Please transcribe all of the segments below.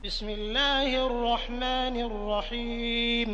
बिस्मिल्लाहिर्रहमानिर्रहीम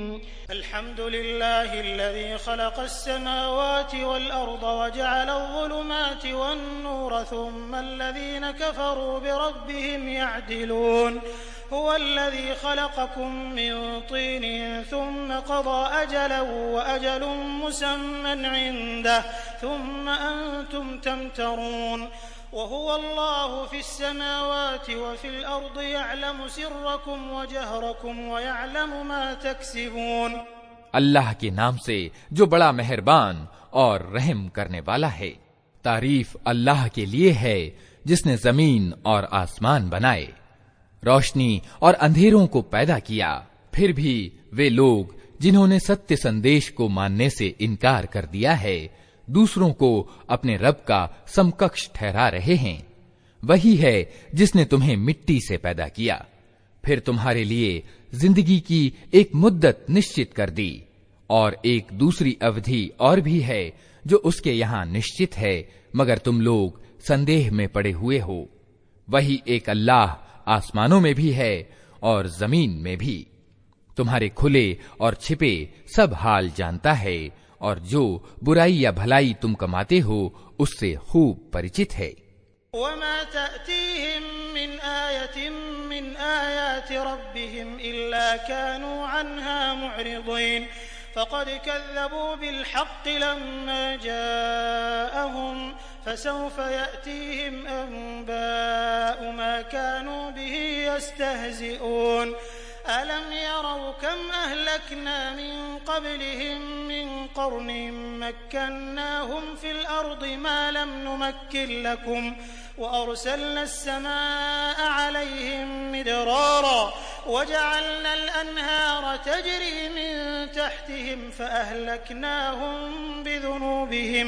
अल्हम्दुलिल्लाहिल्लज़ी खलक़स्समावाति वल अर्द वजअलज़्ज़ुलुमाति वन्नूर थुम्मल्लज़ीन कफ़रू बिरब्बिहिम यअदिलून हुवल्लज़ी खलक़कुम मिन तीनिन थुम्म क़ज़ा अजलन वअजलुन मुसम्मन इन्दह थुम्म अंतुम तमतरून वहुवल्लाहु फिस्समावाति वफिल अर्दि यअलमु सिर्रकुम वजहरकुम वयअलमु मा तक्सिबून। अल्लाह के नाम से जो बड़ा मेहरबान और रहम करने वाला है। तारीफ अल्लाह के लिए है जिसने जमीन और आसमान बनाए, रोशनी और अंधेरों को पैदा किया। फिर भी वे लोग जिन्होंने सत्य संदेश को मानने से इनकार कर दिया है, दूसरों को अपने रब का समकक्ष ठहरा रहे हैं। वही है जिसने तुम्हें मिट्टी से पैदा किया, फिर तुम्हारे लिए जिंदगी की एक मुद्दत निश्चित कर दी, और एक दूसरी अवधि और भी है जो उसके यहाँ निश्चित है, मगर तुम लोग संदेह में पड़े हुए हो। वही एक अल्लाह आसमानों में भी है और जमीन में भी, तुम्हारे खुले और छिपे सब हाल जानता है, और जो बुराई या भलाई तुम कमाते हो उससे खूब परिचित है। वमा तअतीहिम मिन आयतिन मिन आयाति रब्बिहिम इल्ला कानू अन्हा मुअरिदीन फक़द कज़्ज़बू बिलहक़्क़ि लम्मा जाअहुम फसौफ़ यअतीहिम अंबाअु मा कानू बिही यस्तहज़िऊन अलम यरौ कम अहलकना मिन क़ब्लिहिम मिन क़र्निन मक्कन्नाहुम फ़िल अर्दि मा लम नुमक्किन लकुम वअरसलना अस्समाअ अलैहिम मिदरारा वजअलना अल-अनहार तजरी मिन तहतिहिम फअहलकनाहुम बिज़ुनूबिहिम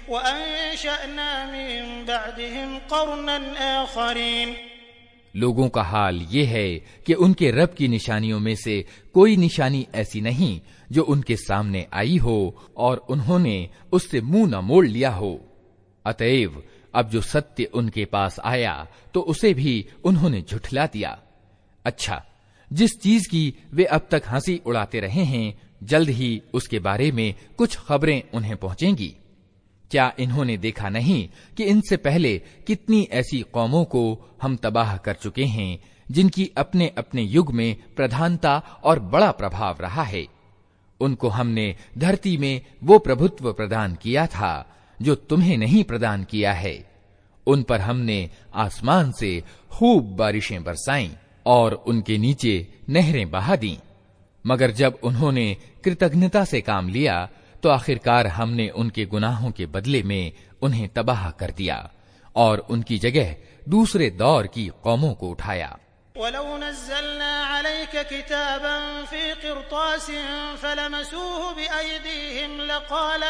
वअंशअना मिन बअदिहिम क़र्नन आख़रीन। लोगों का हाल ये है कि उनके रब की निशानियों में से कोई निशानी ऐसी नहीं जो उनके सामने आई हो और उन्होंने उससे मुंह न मोड़ लिया हो। अतएव अब जो सत्य उनके पास आया तो उसे भी उन्होंने झुठला दिया। अच्छा, जिस चीज की वे अब तक हंसी उड़ाते रहे हैं, जल्द ही उसके बारे में कुछ खबरें उन्हें पहुंचेंगी। क्या इन्होंने देखा नहीं कि इनसे पहले कितनी ऐसी कौमों को हम तबाह कर चुके हैं जिनकी अपने अपने युग में प्रधानता और बड़ा प्रभाव रहा है। उनको हमने धरती में वो प्रभुत्व प्रदान किया था जो तुम्हें नहीं प्रदान किया है। उन पर हमने आसमान से खूब बारिशें बरसाईं और उनके नीचे नहरें बहा दी, मगर जब उन्होंने कृतज्ञता से काम लिया तो आखिरकार हमने उनके गुनाहों के बदले में उन्हें तबाह कर दिया और उनकी जगह दूसरे दौर की कौमों को उठाया। वलौ नज़्ज़लना अलैका किताबन फी क़िरतासिन फलमसूहु बिअयदीहिम लक़ाल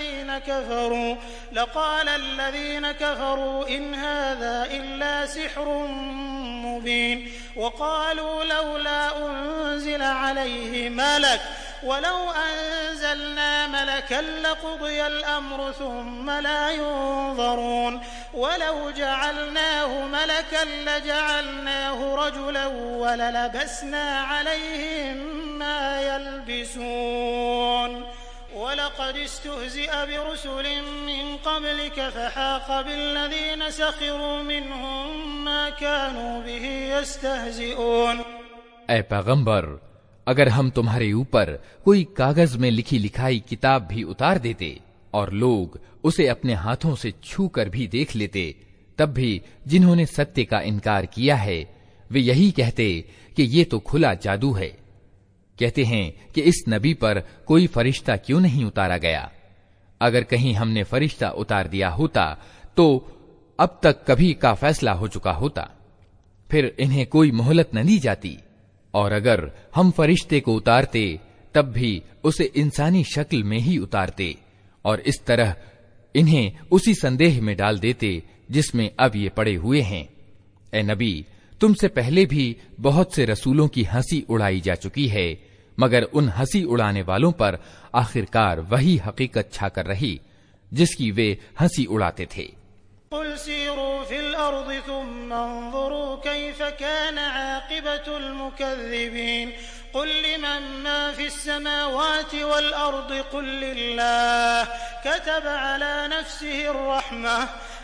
अल्लज़ीन कफ़रू इन हाज़ा इल्ला सिह्रुम मुबीन वक़ालू लौला उन्ज़िल अलैहि मलक वलौ अंज़लना मलकन लक़ुदियल अम्रु थुम्मा ला युनज़रून वलौ जअलनाहु मलकन लजअलनाहु रजुलन वललबसना अलैहिम मा यल्बिसून वलक़द इस्तुहज़िअ बिरुसुलिन मिन क़ब्लिक फहाक़ बिल्लज़ीन सख़िरू मिनहुम मा कानू बिही यस्तहज़िऊन। ऐ पैगंबर, अगर हम तुम्हारे ऊपर कोई कागज में लिखी लिखाई किताब भी उतार देते और लोग उसे अपने हाथों से छू कर भी देख लेते, तब भी जिन्होंने सत्य का इनकार किया है वे यही कहते कि ये तो खुला जादू है। कहते हैं कि इस नबी पर कोई फरिश्ता क्यों नहीं उतारा गया। अगर कहीं हमने फरिश्ता उतार दिया होता तो अब तक कभी का फैसला हो चुका होता, फिर इन्हें कोई मोहलत न दी जाती। और अगर हम फरिश्ते को उतारते तब भी उसे इंसानी शक्ल में ही उतारते और इस तरह इन्हें उसी संदेह में डाल देते जिसमें अब ये पड़े हुए हैं। ए नबी, तुमसे पहले भी बहुत से रसूलों की हंसी उड़ाई जा चुकी है, मगर उन हंसी उड़ाने वालों पर आखिरकार वही हकीकत छाकर रही जिसकी वे हंसी उड़ाते थे। कुल सीरू फिल अर्ज़ि सुम्मा अंज़ुरू कैफ़ कान आक़िबतुल मुकज़्ज़िबीन कुल लिमन मा फ़िस समावाति वल अर्ज़ि कुल लिल्लाह कतब अला नफ़्सिहिर रहमह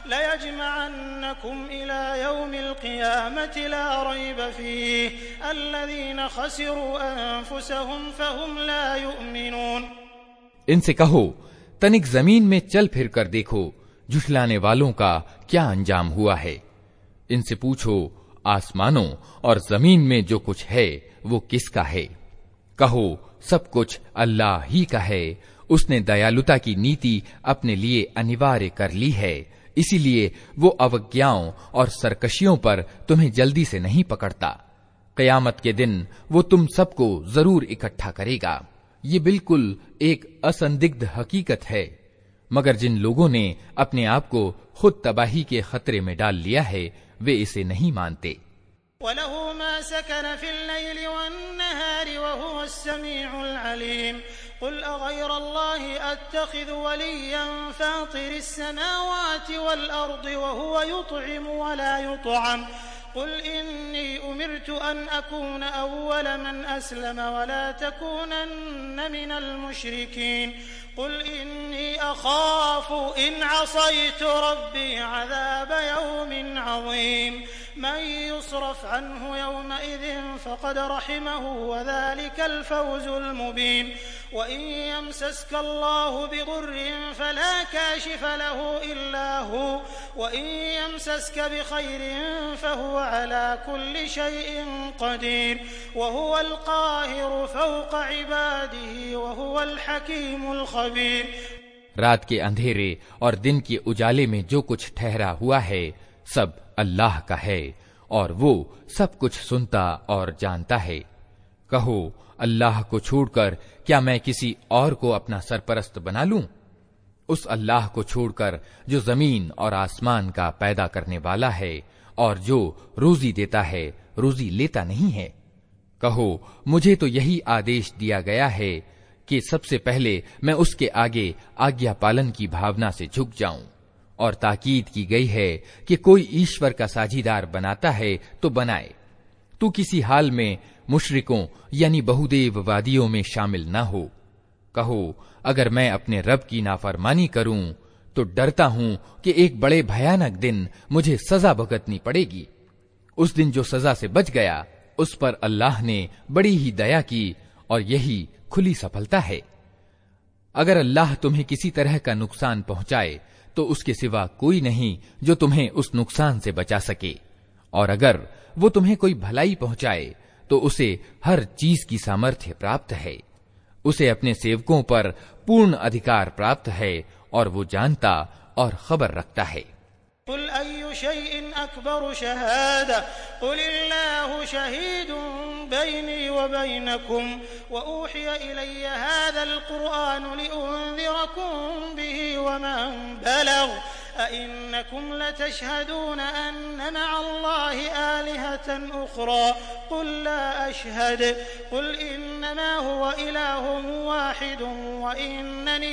लयजमअन्नकुम इला यौमिल क़ियामति ला रैब फ़ीह अल्लज़ीना ख़सिरू अन्फ़ुसहुम फ़हुम ला युमिनून। इनसे कहो, तनिक जमीन में चल फिर कर देखो झुठलाने वालों का क्या अंजाम हुआ है। इनसे पूछो, आसमानों और जमीन में जो कुछ है वो किसका है? कहो, सब कुछ अल्लाह ही का है। उसने दयालुता की नीति अपने लिए अनिवार्य कर ली है, इसीलिए वो अवज्ञाओं और सरकशियों पर तुम्हें जल्दी से नहीं पकड़ता। क़यामत के दिन वो तुम सबको जरूर इकट्ठा करेगा। ये बिल्कुल एक असंदिग्ध हकीकत है, मगर जिन लोगों ने अपने आप को खुद तबाही के खतरे में डाल लिया है वे इसे नहीं मानते। वलहु मा सकन फिल लैलि वन्नहारि वहुवस समीउल अलीम कुल अगैरल्लाहि अत्तखिज़ु वलिय्यन फातिरिस समावाति वल अर्दि वहुव युत्इमु वला युत्अम कुल इन्नी उमिरतु अन अकून अव्वल मन अस्लम वला तकूनन्न मिनल मुशरिकीन कुल इन्नी अखाफु इन असैतु रब्बी अज़ाब यौमिन अज़ीम मन युस्रफ अन्हु यौमइज़िन फ़क़द रहिमहु वज़ालिकल फ़ौज़ुल मुबीन व इन यमसस्कल्लाहु बिदुर्रिन फ़ला काशिफ लहु इल्ला हु व इन यमसस्क बिखैरिन फ़हुव अला कुल्लि शैइन क़दीर व हुवल क़ाहिरु फ़ौक़ इबादिही व हुवल हकीमुल खबीर। रात के अंधेरे और दिन के उजाले में जो कुछ ठहरा हुआ है सब अल्लाह का है और वो सब कुछ सुनता और जानता है। कहो, अल्लाह को छोड़कर क्या मैं किसी और को अपना सरपरस्त बना लूं? उस अल्लाह को छोड़कर जो जमीन और आसमान का पैदा करने वाला है और जो रोजी देता है, रोजी लेता नहीं है। कहो, मुझे तो यही आदेश दिया गया है कि सबसे पहले मैं उसके आगे आज्ञा पालन की भावना से झुक जाऊं, और ताकीद की गई है कि कोई ईश्वर का साझीदार बनाता है तो बनाए। तू किसी हाल में मुशरिकों यानी बहुदेववादियों में शामिल न हो। कहो, अगर मैं अपने रब की नाफरमानी करूं तो डरता हूं कि एक बड़े भयानक दिन मुझे सजा भुगतनी पड़ेगी। उस दिन जो सजा से बच गया उस पर अल्लाह ने बड़ी ही दया की और यही खुली सफलता है। अगर अल्लाह तुम्हें किसी तरह का नुकसान पहुंचाए तो उसके सिवा कोई नहीं जो तुम्हें उस नुकसान से बचा सके, और अगर वो तुम्हें कोई भलाई पहुंचाए तो उसे हर चीज की सामर्थ्य प्राप्त है। उसे अपने सेवकों पर पूर्ण अधिकार प्राप्त है और वो जानता और खबर रखता है। कुल अय्यु शैइन अकबरु शहादा कुलिल्लाहु शहीदुन बैनी व बैनकुम व ऊहिय इलय्य हाज़ल कुरआनु लिउन्ज़िरकुम बिही व मन बलग अइन्नकुम लतशहदून अन्न मअल्लाहि आलिहतन उखरा कुल ला अशहद कुल इन्नमा हुव इलाहुन वाहिदुन व इन्ननी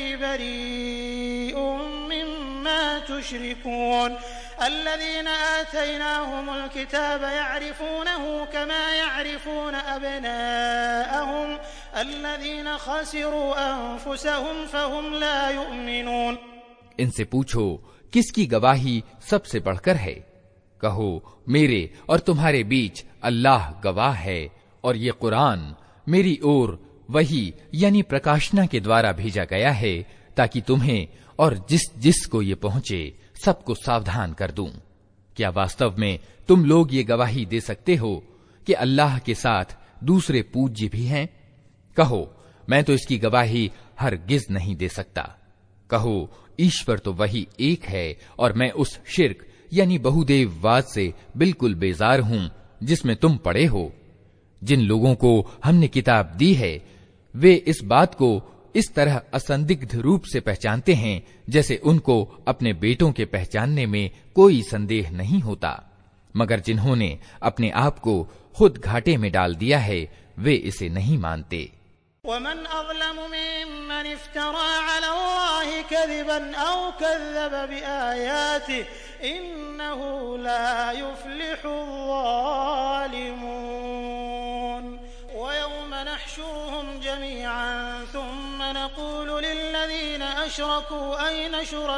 बरीउन मिम्मा तुश्रिकून الذين آتيناهم الكتاب يعرفونه كما يعرفون أبناءهم الذين خسروا أنفسهم فهم لا يؤمنون। इनसे पूछो, किसकी गवाही सबसे बढ़कर है? कहो, मेरे और तुम्हारे बीच अल्लाह गवाह है और ये कुरान मेरी ओर वही यानी प्रकाशना के द्वारा भेजा गया है ताकि तुम्हें और जिस को ये पहुंचे सबको सावधान कर दूं। क्या वास्तव में तुम लोग ये गवाही दे सकते हो कि अल्लाह के साथ दूसरे पूज्य भी हैं? कहो, मैं तो इसकी गवाही हरगिज नहीं दे सकता। कहो, ईश्वर तो वही एक है और मैं उस शिर्क यानी बहुदेववाद से बिल्कुल बेजार हूं जिसमें तुम पड़े हो। जिन लोगों को हमने किताब दी है वे इस बात को इस तरह असंदिग्ध रूप से पहचानते हैं जैसे उनको अपने बेटों के पहचानने में कोई संदेह नहीं होता, मगर जिन्होंने अपने आप को खुद घाटे में डाल दिया है वे इसे नहीं मानते। वमन अज़लम मिम्मन इफ्तरा अलल्लाहि कज़िबन औ कज़्ज़ब बिआयातिहि इन्नहु ला युफ्लिहुज़्ज़ालिमून। वयौम नहशुरुहुम जमीअन थुम्म नक़ूलु लिल्लज़ीना अशरकू अयन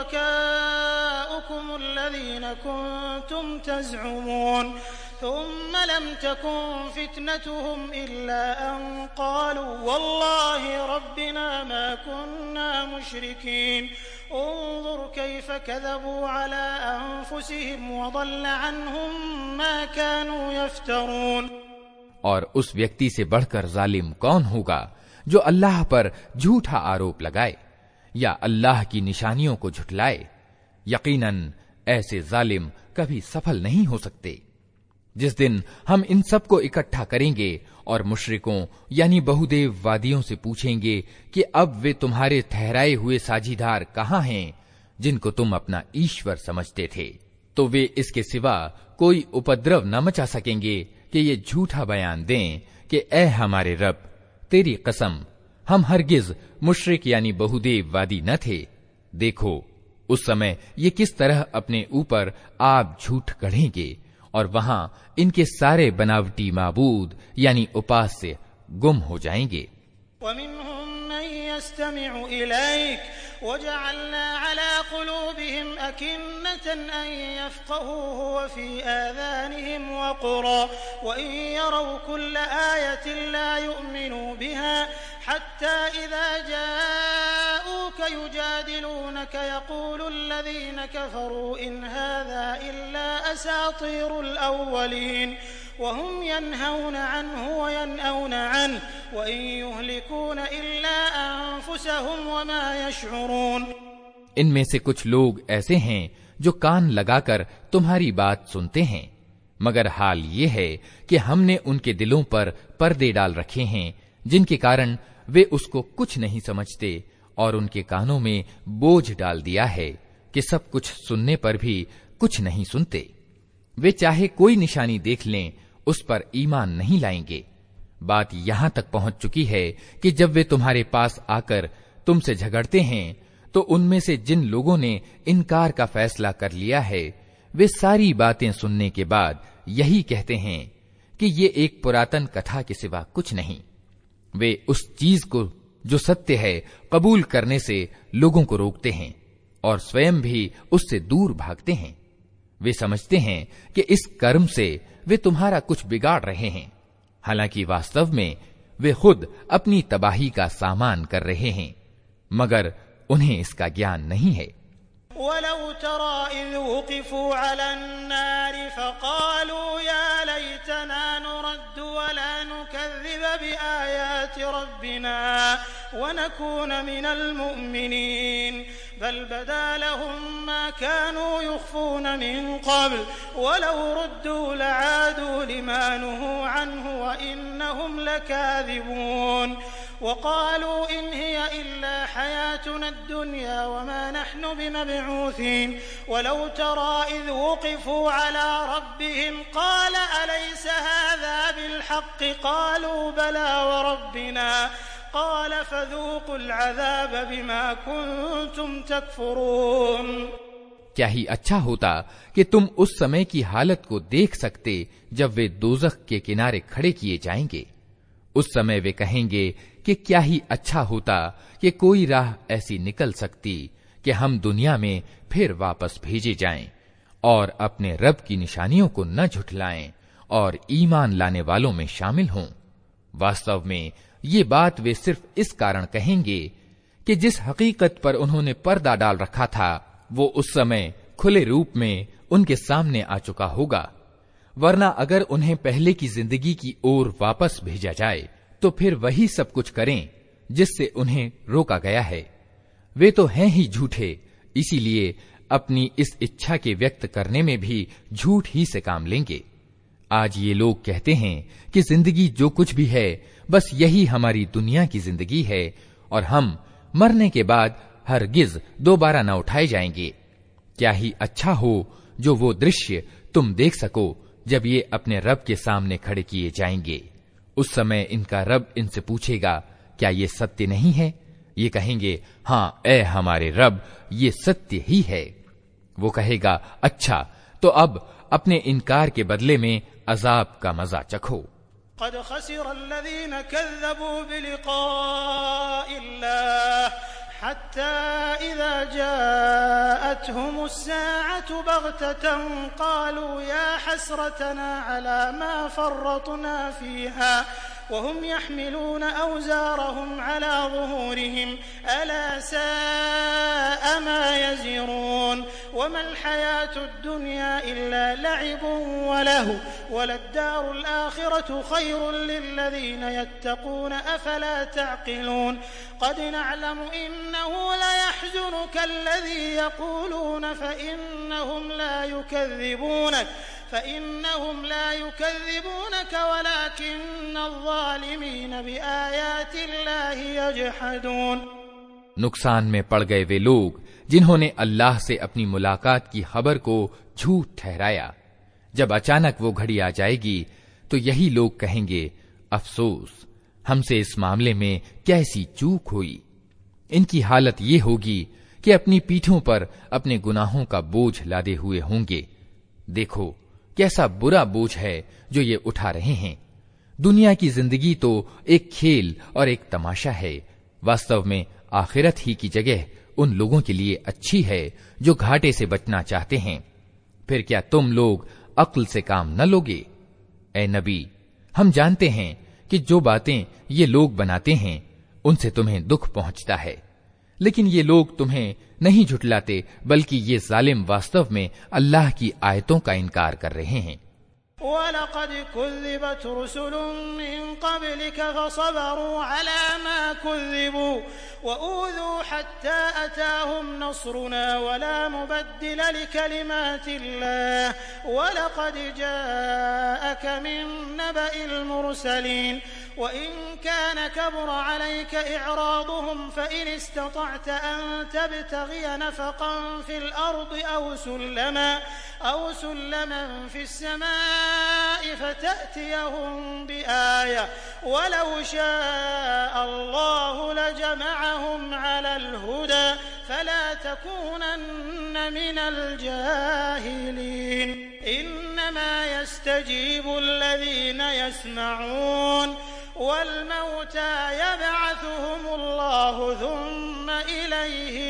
शुरकाउकुम अल्लज़ीना कुन्तुम तज़अमून ثم لم تكن فتنتهم إلا أن قالوا والله ربنا ما كنا مشركين انظر كيف كذبوا على أنفسهم وضل عنهم ما كانوا يفترون। और उस व्यक्ति से बढ़कर जालिम कौन होगा जो अल्लाह पर झूठा आरोप लगाए या अल्लाह की निशानियों को झुठलाए। यकीनन ऐसे जालिम कभी सफल नहीं हो सकते। जिस दिन हम इन सब को इकट्ठा करेंगे और मुशरिकों यानी बहुदेव वादियों से पूछेंगे कि अब वे तुम्हारे ठहराए हुए साझीदार कहाँ हैं जिनको तुम अपना ईश्वर समझते थे, तो वे इसके सिवा कोई उपद्रव न मचा सकेंगे कि ये झूठा बयान दें कि ए हमारे रब, तेरी कसम हम हरगिज मुशरिक यानी बहुदेव वादी न थे। देखो उस समय ये किस तरह अपने ऊपर आप झूठ गढ़ेंगे और वहां इनके सारे बनावटी माबूद यानी उपास्य गुम हो जाएंगे। वमिन्हुम मन यस्तमिउ इलैक वजअलना अला कुलूबिहिम अकिन्नतन अन यफ्क़हूहु व फी आज़ानिहिम वक़रा व इन यरौ कुल्ल आयतिन ला युमिनू बिहा हत्ता इज़ा जाऊक युजादिलूनक यक़ूलु अल्लज़ीन कफ़रू इन हाज़ा इल्ला असातीरुल अव्वलीन वहुम यन्हौन अन्हु व यनऔन अन्हु व इन युहलिकून इल्ला अन्फुसहुम व मा यशऊरून। इनमें से कुछ लोग ऐसे हैं जो कान लगाकर तुम्हारी बात सुनते हैं, मगर हाल ये है कि हमने उनके दिलों पर पर्दे डाल रखे हैं जिनके कारण वे उसको कुछ नहीं समझते और उनके कानों में बोझ डाल दिया है कि सब कुछ सुनने पर भी कुछ नहीं सुनते। वे चाहे कोई निशानी देख लें उस पर ईमान नहीं लाएंगे। बात यहां तक पहुंच चुकी है कि जब वे तुम्हारे पास आकर तुमसे झगड़ते हैं तो उनमें से जिन लोगों ने इनकार का फैसला कर लिया है वे सारी बातें सुनने के बाद यही कहते हैं कि ये एक पुरातन कथा के सिवा कुछ नहीं। वे उस चीज को जो सत्य है कबूल करने से लोगों को रोकते हैं और स्वयं भी उससे दूर भागते हैं। वे समझते हैं कि इस कर्म से वे तुम्हारा कुछ बिगाड़ रहे हैं, हालांकि वास्तव में वे खुद अपनी तबाही का सामान कर रहे हैं, मगर उन्हें इसका ज्ञान नहीं है। वलौ तरा इज़ वुक़िफ़ू अलन नारि फ़क़ालू या लैतना नुरद्दु वला नुकज़्ज़िब बिआयाति रब्बिना वनकून मिनल मुमिनीन बल बदा लहुम मा कानू युख़्फ़ून मिन क़ब्ल वलौ रुद्दू लआदू लिमा नुहू अन्हु व इन्नहुम लकाज़िबून वक़ालू इन हिय इल्ला हयातुना दुनिया वमा नहनु बिमबऊसीन वलौ तरा इज़ वुक़िफ़ू अला रब्बिहिम क़ाल अलैस हाज़ा बिलहक़्क़ क़ालू बला वरब्बिना क़ाल फ़ज़ूक़ुल अज़ाब बिमा कुन्तुम तकफ़ुरून। क्या ही अच्छा होता कि तुम उस समय की हालत को देख सकते जब वे दोज़ख के किनारे खड़े किए जाएंगे। उस समय वे कहेंगे कि क्या ही अच्छा होता कि कोई राह ऐसी निकल सकती कि हम दुनिया में फिर वापस भेजे जाएं और अपने रब की निशानियों को न झुठलाएं और ईमान लाने वालों में शामिल हों। वास्तव में ये बात वे सिर्फ इस कारण कहेंगे कि जिस हकीकत पर उन्होंने पर्दा डाल रखा था वो उस समय खुले रूप में उनके सामने आ चुका होगा, वरना अगर उन्हें पहले की जिंदगी की ओर वापस भेजा जाए तो फिर वही सब कुछ करें जिससे उन्हें रोका गया है। वे तो हैं ही झूठे, इसीलिए अपनी इस इच्छा के व्यक्त करने में भी झूठ ही से काम लेंगे। आज ये लोग कहते हैं कि जिंदगी जो कुछ भी है बस यही हमारी दुनिया की जिंदगी है और हम मरने के बाद हरगिज दोबारा न उठाए जाएंगे। क्या ही अच्छा हो जो वो दृश्य तुम देख सको जब ये अपने रब के सामने खड़े किए जाएंगे। उस समय इनका रब इनसे पूछेगा क्या ये सत्य नहीं है? ये कहेंगे, हाँ ए हमारे रब, ये सत्य ही है। वो कहेगा, अच्छा तो अब अपने इनकार के बदले में अजाब का मजा चखो। क़द ख़सिर अल्लज़ीन कज़्ज़बू बिलिक़ाइल्लाह हत्ता इज़ा जाअतहुमुस्साअतु बग़ततन क़ालू या हसरतना अला मा फ़र्रतना फ़ीहा वहुम यहमिलून औज़ारहुम अला ज़ुहूरिहिम अला साअ मा यज़िरून वमल हयातुद दुनिया इल्ला लअबुन व लहव वलद्दारुल आखिरतु खैरुल लिल्लज़ीन यत्तक़ून अफला तअक़िलून क़द नअलमु इन्नहु लयहज़ुनुका अल्लज़ी यक़ूलून फ़इन्नहुम ला युकज़्ज़िबूनक वलाकिन्न अज़्ज़ालिमीन बिआयातिल्लाहि यजहदून। नुकसान में पड़ गए वे लोग जिन्होंने अल्लाह से अपनी मुलाकात की खबर को झूठ ठहराया। जब अचानक वो घड़ी आ जाएगी तो यही लोग कहेंगे, अफसोस, हमसे इस मामले में कैसी चूक हुई। इनकी हालत ये होगी कि अपनी पीठों पर अपने गुनाहों का बोझ लादे हुए होंगे। देखो कैसा बुरा बोझ है जो ये उठा रहे हैं। दुनिया की जिंदगी तो एक खेल और एक तमाशा है। वास्तव में आखिरत ही की जगह उन लोगों के लिए अच्छी है जो घाटे से बचना चाहते हैं। फिर क्या तुम लोग अक्ल से काम न लोगे? ए नबी, हम जानते हैं कि जो बातें ये लोग बनाते हैं उनसे तुम्हें दुख पहुंचता है, लेकिन ये लोग तुम्हें नहीं झुठलाते, बल्कि ये जालिम वास्तव में अल्लाह की आयतों का इनकार कर रहे हैं। वलक़द कुज़्ज़िबत रुसुलुम मिन क़ब्लिक फ़सबरू अला मा कुज़्ज़िबू वऊज़ू हत्ता अताहुम नस्रुना वला मुबद्दिल लिकलिमातिल्लाह वलक़द जाअक मिन नबइल मुरसलीन वइन कान कबुर अलैक इअरादुहुम फ़इन इस्ततअत अन तब्तग़िय नफ़क़न फ़िल अर्दि अव सुल्लमन फ़िस समाइ फ़तअतियहुम बिआया वलौ शाअ अल्लाहु लजमअहुम अलल हुदा फला तकूनन्न मिनल जाहिलीन इन्नमा यस्तजीबु अल्लज़ीन यस्मऊन वल्मौता यबअथुहुमुल्लाहु थुम्मा इलैहि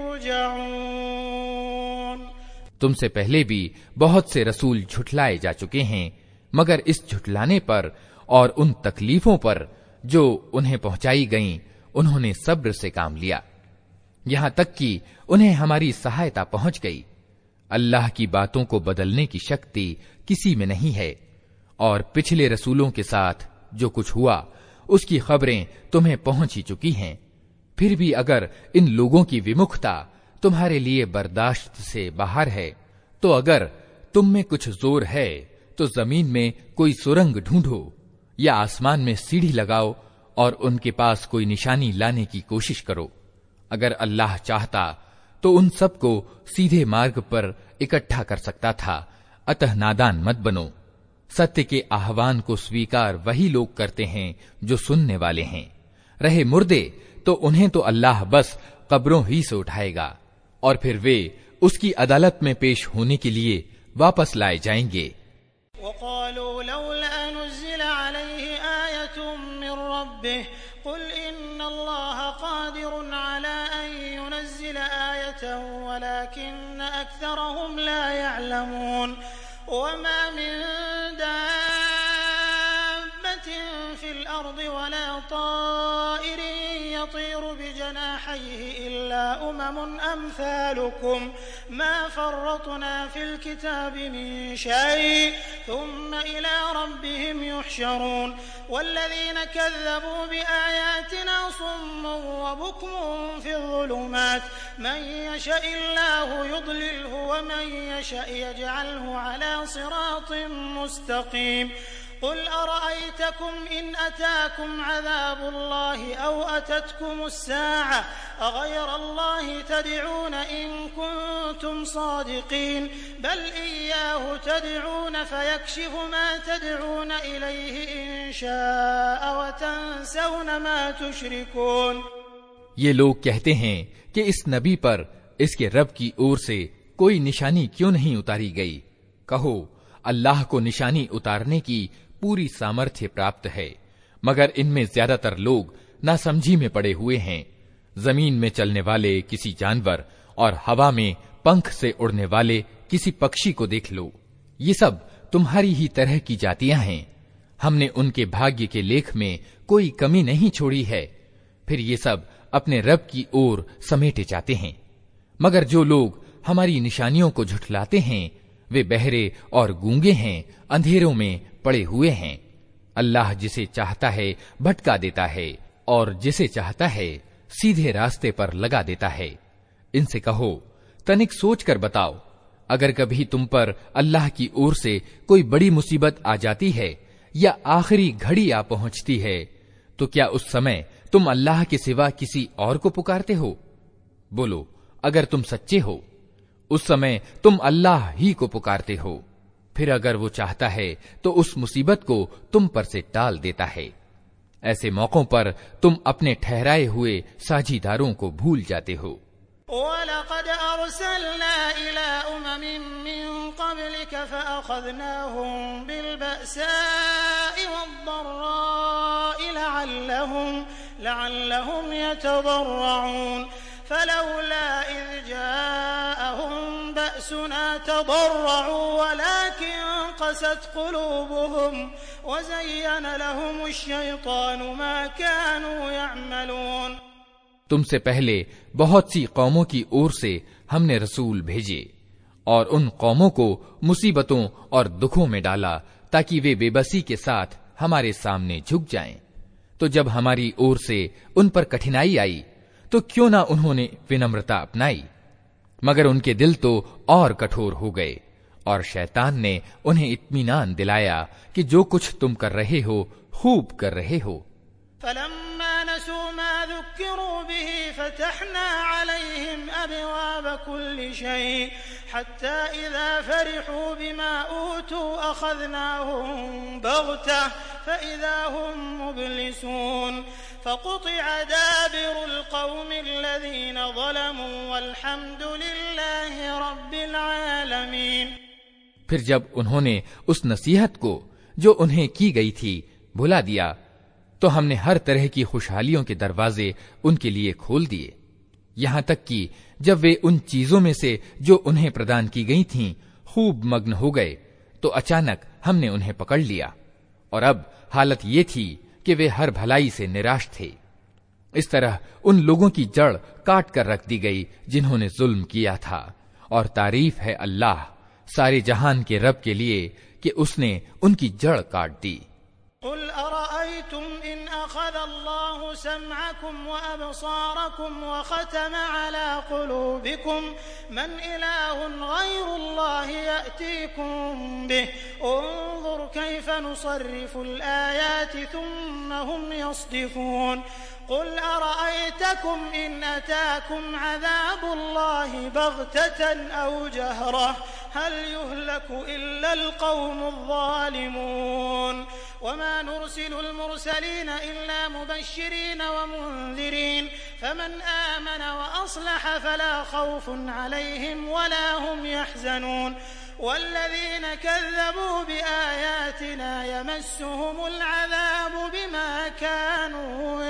युरजऊन। तुमसे पहले भी बहुत से रसूल झुठलाए जा चुके हैं, मगर इस झुठलाने पर और उन तकलीफों पर जो उन्हें पहुंचाई गईं, उन्होंने सब्र से काम लिया, यहां तक कि उन्हें हमारी सहायता पहुंच गई। अल्लाह की बातों को बदलने की शक्ति किसी में नहीं है, और पिछले रसूलों के साथ जो कुछ हुआ उसकी खबरें तुम्हें पहुंच ही चुकी हैं। फिर भी अगर इन लोगों की विमुखता तुम्हारे लिए बर्दाश्त से बाहर है, तो अगर तुम में कुछ जोर है तो जमीन में कोई सुरंग ढूंढो या आसमान में सीढ़ी लगाओ और उनके पास कोई निशानी लाने की कोशिश करो। अगर अल्लाह चाहता तो उन सबको सीधे मार्ग पर इकट्ठा कर सकता था। अतः नादान मत बनो। सत्य के आह्वान को स्वीकार वही लोग करते हैं जो सुनने वाले हैं। रहे मुर्दे तो उन्हें तो अल्लाह बस कब्रों ही से उठाएगा और फिर वे उसकी अदालत में पेश होने के लिए वापस लाए जाएंगे। वक़ालू लौला नुज़्ज़िला अलैहि आयतुम मिर रब्बिह क़ुल इन्नल्लाह क़ादिरुन अला अन युनज़्ज़िला आयतन वलाकिन्न अक्सरहुम ला यअलमून वमा मिन दाब्बतिन फिल अर्दि वला ताइरिन यतीरु बिजनाहिहि इल्ला उममुन अम्सालुकुम मा फर्रतना फिल किताबि मिन शै थुम्मा इला रब्बिहिम युहशरून वल्लज़ीन कज़्ज़बू बिआयातिना सुम्मुन व बुक्मुन फिज़्ज़ुलुमात मन यशइल्लाहु युضलिल्हु व मन यशअ यजअलहु अला सिरातिन मुस्तक़ीम कुल अरअयतकुम इन अताकुम अज़ाबुल्लाहि औ अततकुमुस्साअ अग़यरल्लाहि तदऊन इन कुंतुम सादिक़ीन बल इय्याहु तदऊन फयक्शिफु मा तदऊन इलैहि इन शाअ व तंसौन मा तुश्रिकून। ये लोग कहते हैं कि इस नबी पर इसके रब की ओर से कोई निशानी क्यों नहीं उतारी गई। कहो, अल्लाह को निशानी उतारने की पूरी सामर्थ्य प्राप्त है, मगर इनमें ज्यादातर लोग नासमझी में पड़े हुए हैं। जमीन में चलने वाले किसी जानवर और हवा में पंख से उड़ने वाले किसी पक्षी को देख लो, ये सब तुम्हारी ही तरह की जातियां हैं। हमने उनके भाग्य के लेख में कोई कमी नहीं छोड़ी है, फिर ये सब अपने रब की ओर समेटे जाते हैं। मगर जो लोग हमारी निशानियों को झुठलाते हैं वे बहरे और गूंगे हैं, अंधेरों में पड़े हुए हैं। अल्लाह जिसे चाहता है भटका देता है और जिसे चाहता है सीधे रास्ते पर लगा देता है। इनसे कहो, तनिक सोच कर बताओ, अगर कभी तुम पर अल्लाह की ओर से कोई बड़ी मुसीबत आ जाती है या आखिरी घड़ी आ पहुंचती है, तो क्या उस समय तुम अल्लाह के सिवा किसी और को पुकारते हो? बोलो, अगर तुम सच्चे हो, उस समय तुम अल्लाह ही को पुकारते हो। फिर अगर वो चाहता है तो उस मुसीबत को तुम पर से टाल देता है। ऐसे मौकों पर तुम अपने ठहराए हुए साझीदारों को भूल जाते हो। वलक़द अरसलना इला उममिन मिन क़ब्लिक फ़अख़ज़नाहुम बिलबअसाइ वद्दर्राइ लअल्लहुम यतज़र्रऊन फलौला इज़ जाअहुम बअसुना तज़र्रऊ वलाकिन क़सत क़ुलूबुहुम वज़य्यन लहुमुश्शैतानु मा कानू यअमलून। तुमसे पहले बहुत सी कौमों की ओर से हमने रसूल भेजे और उन कौमों को मुसीबतों और दुखों में डाला ताकि वे बेबसी के साथ हमारे सामने झुक जाएं। तो जब हमारी ओर से उन पर कठिनाई आई तो क्यों ना उन्होंने विनम्रता अपनाई, मगर उनके दिल तो और कठोर हो गए और शैतान ने उन्हें इत्मीनान दिलाया कि जो कुछ तुम कर रहे हो खूब कर रहे हो। फलम्मा नसू मा ज़ुक्किरू बिही फ़तहना अलैहिम अबवाब कुल्लि शै हत्ता इज़ा फ़रिहू बिमा ऊतू अख़ज़नाहुम बग़तह फ़इज़ा हुम मुब्लिसून फ़क़ुतिअ दाबिरुल क़ौमिल्लज़ीन ज़लमू वल्हम्दुलिल्लाहि रब्बिल आलमीन। फिर जब उन्होंने उस नसीहत को जो उन्हें की गई थी भुला दिया तो हमने हर तरह की खुशहालियों के दरवाजे उनके लिए खोल दिए, यहाँ तक कि जब वे उन चीजों में से जो उन्हें प्रदान की गई थीं खूब मग्न हो गए तो अचानक हमने उन्हें पकड़ लिया और अब हालत ये थी कि वे हर भलाई से निराश थे। इस तरह उन लोगों की जड़ काट कर रख दी गई जिन्होंने जुल्म किया था, और तारीफ है अल्लाह सारे जहान के रब के लिए कि उसने उनकी जड़ काट दी। कुल अरअयतुम इन अख़ज़ल्लाहु समअकुम व अबसारकुम व ख़तम अला क़ुलूबिकुम मन इलाहुन ग़ैरुल्लाहि यअतीकुम बिहि उन्ज़ुर कैफ़ नुसर्रिफ़ुल आयाति थुम्मा हुम यस्दिफ़ून। कुल अरअयतकुम इन अताकुम अज़ाबुल्लाहि बग़ततन औ जहरह हल युहलकु इल्लल क़ौमुज़ ज़ालिमून वमा नुरसिलुल मुरसलीन इल्ला मुबश्शिरीन व मुन्ज़िरीन फमन आमन व अस्लह फला ख़ौफ़ुन अलैहिम वला हुम यहज़नून वल्लज़ीन कज़्ज़बू बिआयातिना यमस्सुहुमुल अज़ाबु बिमा कानू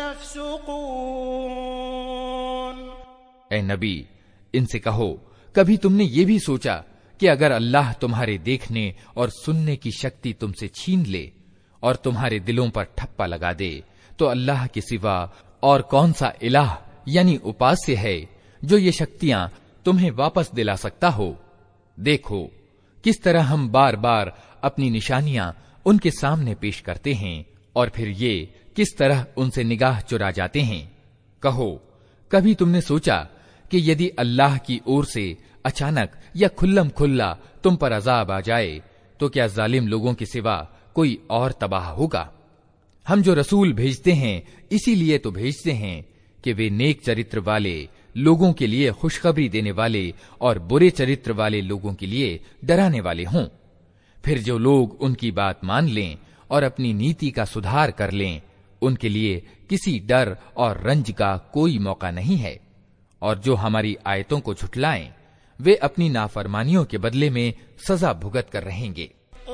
यफ़्सुक़ून। ऐ नबी, इनसे कहो, कभी तुमने ये भी सोचा कि अगर अल्लाह तुम्हारे देखने और सुनने की शक्ति तुमसे छीन ले और तुम्हारे दिलों पर ठप्पा लगा दे तो अल्लाह के सिवा और कौन सा इलाह यानी उपास्य है जो ये शक्तियां तुम्हें वापस दिला सकता हो? देखो किस तरह हम बार बार अपनी निशानियां उनके सामने पेश करते हैं और फिर ये किस तरह उनसे निगाह चुरा जाते हैं। कहो, कभी तुमने सोचा कि यदि अल्लाह की ओर से अचानक या खुल्लम खुल्ला तुम पर अजाब आ जाए तो क्या जालिम लोगों के सिवा कोई और तबाह होगा। हम जो रसूल भेजते हैं इसीलिए तो भेजते हैं कि वे नेक चरित्र वाले लोगों के लिए खुशखबरी देने वाले और बुरे चरित्र वाले लोगों के लिए डराने वाले हों। फिर जो लोग उनकी बात मान लें और अपनी नीति का सुधार कर लें, उनके लिए किसी डर और रंज का कोई मौका नहीं है। और जो हमारी आयतों को झुठलाएं, वे अपनी नाफरमानियों के बदले में सजा भुगत कर रहेंगे।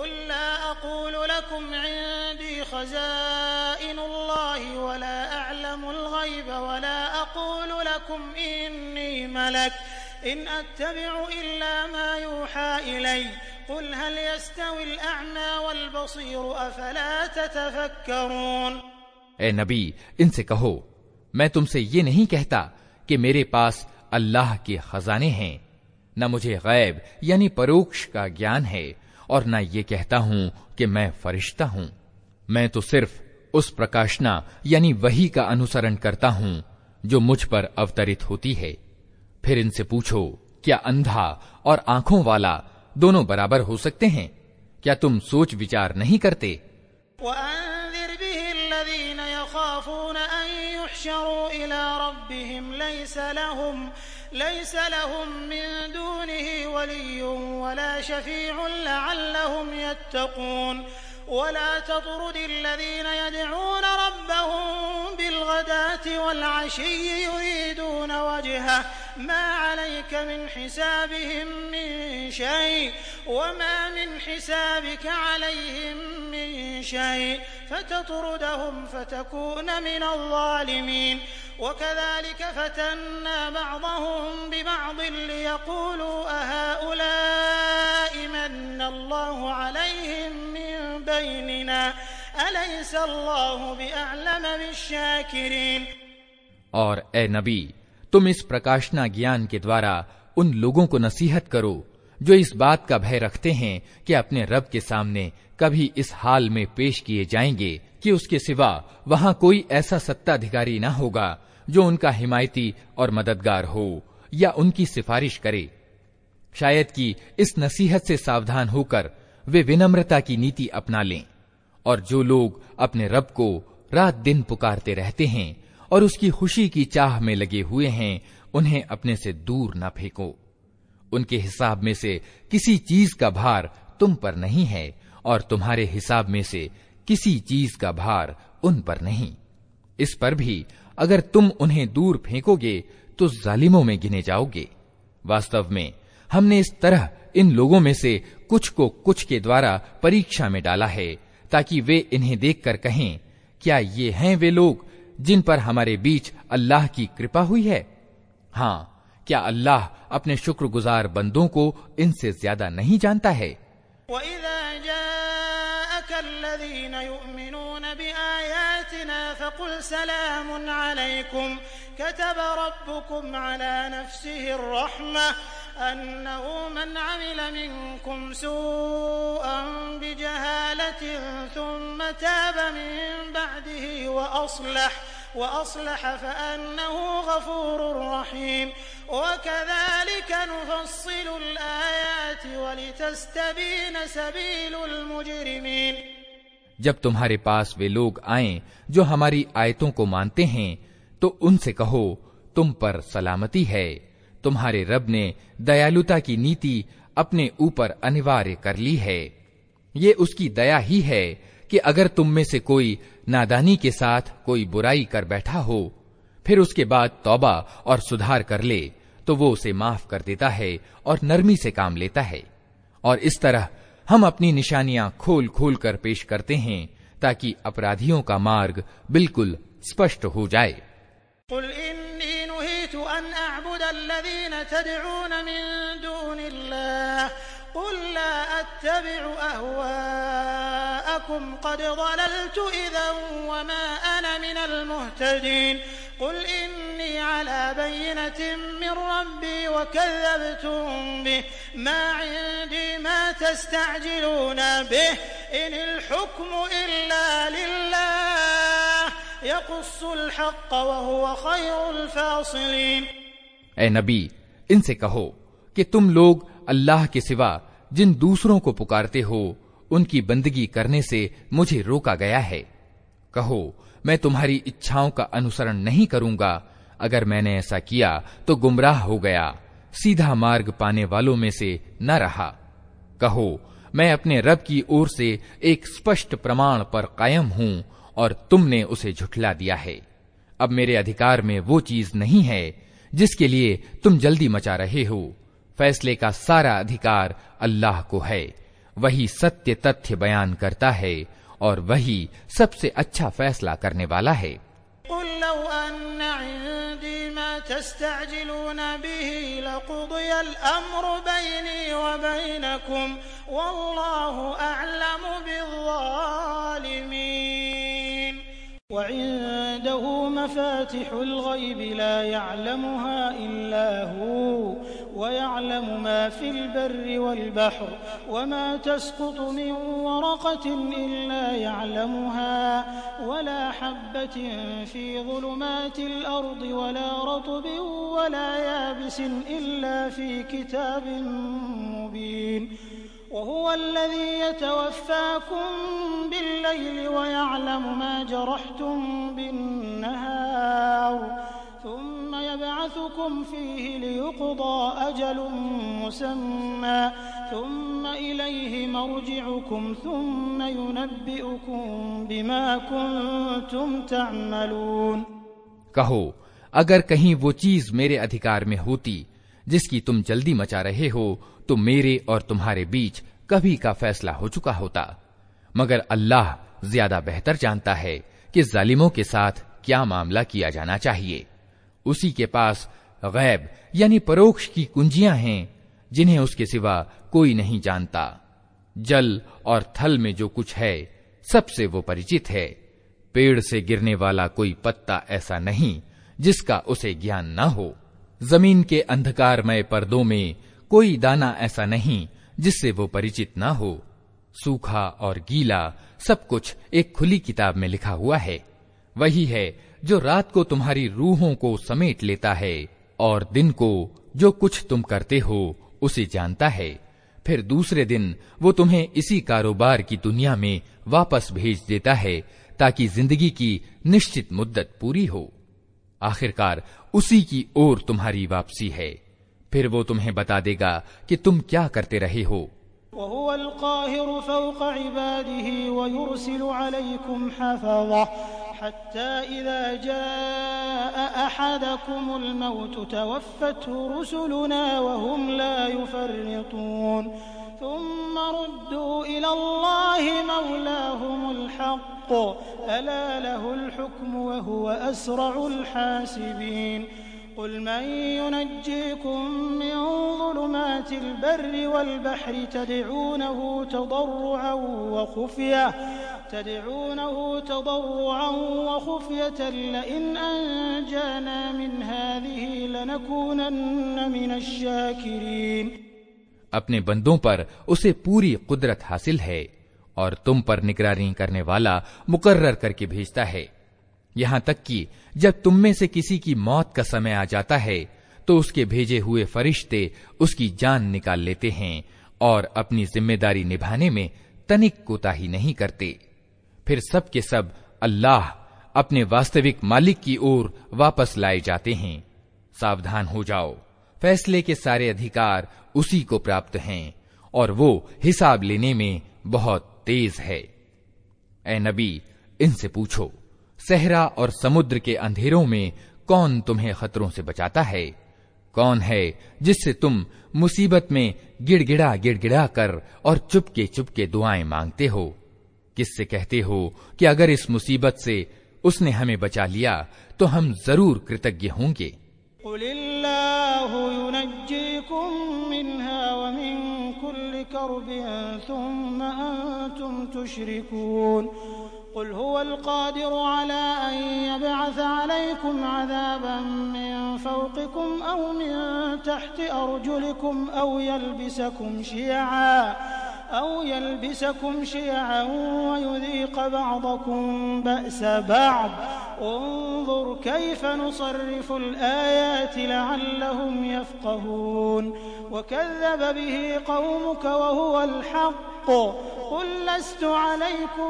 ए नबी, इनसे कहो, मैं तुमसे ये नहीं कहता कि मेरे पास अल्लाह के खजाने हैं, न मुझे गैब यानी परोक्ष का ज्ञान है, और न ये कहता हूं कि मैं फरिश्ता हूं। मैं तो सिर्फ उस प्रकाशना यानी वही का अनुसरण करता हूं जो मुझ पर अवतरित होती है। फिर इनसे पूछो, क्या अंधा और आंखों वाला दोनों बराबर हो सकते हैं? क्या तुम सोच विचार नहीं करते? वला ततरुदिल्लज़ीना यदऊना रब्बहुम बिलगदाति वलअशिय्यि युरीदूना वजहह मा अलैका मिन हिसाबिहिम मिन शै वमा मिन हिसाबिका अलैहिम मिन शै फततरुदहुम फतकून मिनल ज़ालिमीन वकज़ालिक फतन्ना बअदहुम बिबअद लियक़ूलू अहाउलाइ मन्नल्लाहु अलैहिम मिन बैनिना अलैसल्लाहु बिअअलम बिश्शाकिरीन। और ए नबी, तुम इस प्रकाशना ज्ञान के द्वारा उन लोगों को नसीहत करो जो इस बात का भय रखते हैं कि अपने रब के सामने कभी इस हाल में पेश किए जाएंगे कि उसके सिवा वहां कोई ऐसा सत्ताधिकारी न होगा जो उनका हिमायती और मददगार हो या उनकी सिफारिश करे। शायद कि इस नसीहत से सावधान होकर वे विनम्रता की नीति अपना लें। और जो लोग अपने रब को रात दिन पुकारते रहते हैं और उसकी खुशी की चाह में लगे हुए हैं, उन्हें अपने से दूर न फेंको। उनके हिसाब में से किसी चीज का भार तुम पर नहीं है और तुम्हारे हिसाब में से किसी चीज का भार उन पर नहीं। इस पर भी अगर तुम उन्हें दूर फेंकोगे तो जालिमों में गिने जाओगे। वास्तव में हमने इस तरह इन लोगों में से कुछ को कुछ के द्वारा परीक्षा में डाला है, ताकि वे इन्हें देखकर कहें, क्या ये हैं वे लोग जिन पर हमारे बीच अल्लाह की कृपा हुई है? हाँ, क्या अल्लाह अपने शुक्रगुजार बंदों को इनसे ज्यादा नहीं जानता है? कतब रब्बुकुम अला नफ्सिहि अर्रहमह अन्नहु मन अमिल मिनकुम सूअन बिजहालतिन थुम्मा ताब मिन बअदिहि वअस्लह फअन्नहु गफूरुर रहीम वकज़ालिक नुफस्सिलुल आयाति वलितस्तबीन सबीलुल मुजरिमीन। जब तुम्हारे पास वे लोग आएं जो हमारी आयतों को मानते हैं, तो उनसे कहो, तुम पर सलामती है। तुम्हारे रब ने दयालुता की नीति अपने ऊपर अनिवार्य कर ली है। ये उसकी दया ही है कि अगर तुम में से कोई नादानी के साथ कोई बुराई कर बैठा हो, फिर उसके बाद तौबा और सुधार कर ले, तो वो उसे माफ कर देता है और नरमी से काम लेता है। और इस तरह हम अपनी निशानियां खोल खोल कर पेश करते हैं ताकि अपराधियों का मार्ग बिल्कुल स्पष्ट हो जाए। कुल इन्नी नुहीतु अन अअबुदल्लज़ीन तदऊन मिन दूनिल्लाह कुल ला अत्तबिउ अहवाअकुम क़द ज़लल्तु इज़न वमा अना मिनल मुहतदीन कुल इन्नी अला बय्यिनतिन मिन रब्बी वकज़्ज़बतुम बिहि मा इंदी मा तस्तअजिलून बिहि इनिल हुक्मु इल्ला लिल्लाह यक़ुस्सुल हक़्क़ वहुव ख़ैरुल फ़ासिलीन। ए नबी, इनसे कहो कि तुम लोग अल्लाह के सिवा जिन दूसरों को पुकारते हो उनकी बंदगी करने से मुझे रोका गया है। कहो, मैं तुम्हारी इच्छाओं का अनुसरण नहीं करूंगा। अगर मैंने ऐसा किया तो गुमराह हो गया, सीधा मार्ग पाने वालों में से न रहा। कहो, मैं अपने रब की ओर से एक स्पष्ट प्रमाण पर कायम हूं और तुमने उसे झुठला दिया है। अब मेरे अधिकार में वो चीज नहीं है जिसके लिए तुम जल्दी मचा रहे हो। फैसले का सारा अधिकार अल्लाह को है। वही सत्य तथ्य बयान करता है और वही सबसे अच्छा फैसला करने वाला है। वइंदहु मफातिहुल गैब ला यअलमुहा इल्ला हु वयअलमु मा फिल बर्रि वल बहर वमा तस्कुतु मिन वरक़तिन इल्ला यअलमुहा वला हब्बतिन फी ज़ुलुमातिल अर्दि वला रत्बिन वला याबिसिन इल्ला फी किताबिन मुबीन वहुव अल्लज़ी यतवफ़्फ़ाकुम बिल्लैलि वयअलमु मा जरहतुम बिन्नहार ثم يبعثكم فيه ليقضى أجل مسمى ثم إليه مرجعكم ثم ينبئكم بما كنتم تعملون। कहो, अगर कहीं वो चीज मेरे अधिकार में होती जिसकी तुम जल्दी मचा रहे हो तो मेरे और तुम्हारे बीच कभी का फैसला हो चुका होता। मगर अल्लाह ज्यादा बेहतर जानता है कि जालिमों के साथ क्या मामला किया जाना चाहिए। उसी के पास गैब यानी परोक्ष की कुंजियां हैं जिन्हें उसके सिवा कोई नहीं जानता। जल और थल में जो कुछ है सबसे वो परिचित है। पेड़ से गिरने वाला कोई पत्ता ऐसा नहीं जिसका उसे ज्ञान न हो। जमीन के अंधकारमय पर्दों में कोई दाना ऐसा नहीं जिससे वो परिचित न हो। सूखा और गीला सब कुछ एक खुली किताब में लिखा हुआ है। वही है जो रात को तुम्हारी रूहों को समेट लेता है और दिन को जो कुछ तुम करते हो उसे जानता है। फिर दूसरे दिन वो तुम्हें इसी कारोबार की दुनिया में वापस भेज देता है ताकि जिंदगी की निश्चित मुद्दत पूरी हो। आखिरकार उसी की ओर तुम्हारी वापसी है। फिर वो तुम्हें बता देगा कि तुम क्या करते रहे हो। वहुवल काहिरु फौक़ इबादिही वयुरसिलु अलैकुम हफ़ज़ा हत्ता इज़ा जाअ अहदकुमुल मौत तवफ़्फ़तहु रुसुलुना वहुम ला युफ़र्रितून थुम्मा रुद्दू इलल्लाहि मौलाहुमुल हक़्क़ अला लहुल हुक्मु वहुव अस्रउल हासिबीन। قل من ينجيكم من ظلمات البر والبحر تدعونه تضرعا وخفية لئن أنجانا من هذه لنكونن من الشاكرين। अपने बंदों पर उसे पूरी कुदरत हासिल है और तुम पर निगरानी करने वाला मुकर्रर करके भेजता है। यहां तक कि जब तुम में से किसी की मौत का समय आ जाता है तो उसके भेजे हुए फरिश्ते उसकी जान निकाल लेते हैं और अपनी जिम्मेदारी निभाने में तनिक कोताही नहीं करते। फिर सब के सब अल्लाह अपने वास्तविक मालिक की ओर वापस लाए जाते हैं। सावधान हो जाओ, फैसले के सारे अधिकार उसी को प्राप्त हैं और वो हिसाब लेने में बहुत तेज है। ए नबी, इनसे पूछो, सहरा और समुद्र के अंधेरों में कौन तुम्हें खतरों से बचाता है? कौन है जिससे तुम मुसीबत में गिड़गिड़ा गिड़गिड़ा कर और चुपके चुपके दुआएं मांगते हो? किससे कहते हो कि अगर इस मुसीबत से उसने हमें बचा लिया तो हम जरूर कृतज्ञ होंगे। कुलिल्लाहु युनज्जीकुम मिन्हा व मिन कुल्लि कर्बिन सुम्मा अंतुम तुश्रिकून। कुल हुवल क़ादिरु अला अन यबअस अलैकुम अज़ाबन मिन फ़ौक़िकुम औ मिन तहति अर्जुलिकुम औ यल्बिसकुम शियअन व युज़ीक़ बअदकुम बअस बअद उन्ज़ुर कैफ़ नुसर्रिफ़ुल आयाति लअल्लहुम यफ़क़हून वकज़्ज़ब बिही क़ौमुक वहुवल हक़्क़ कुल लस्तु अलैकुम